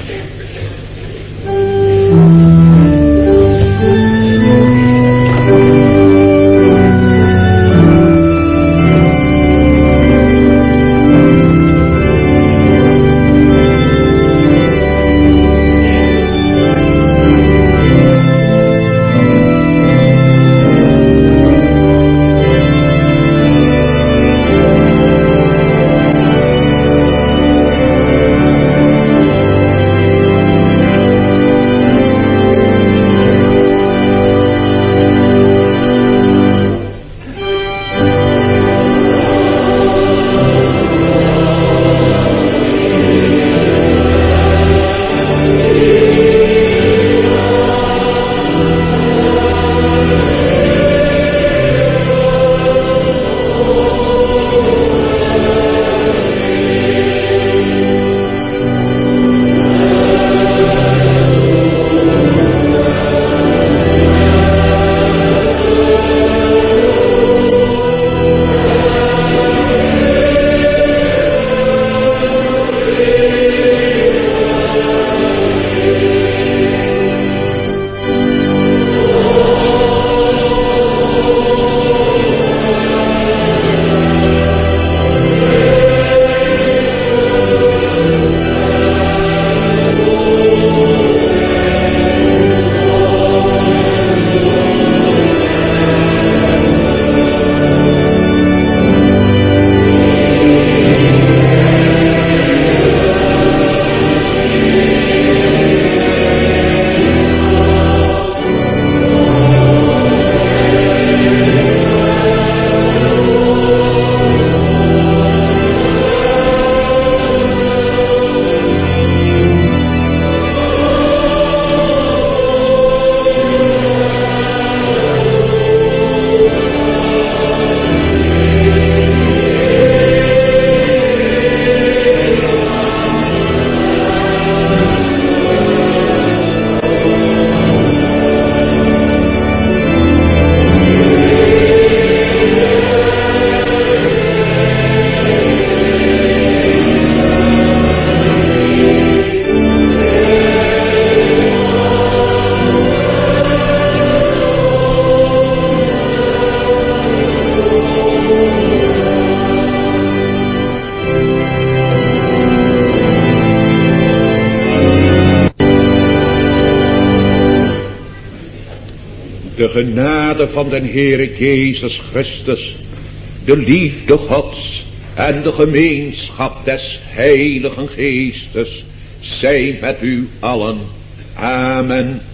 De genade van den Heere Jezus Christus, de liefde Gods en de gemeenschap des Heiligen Geestes, zij met u allen. Amen.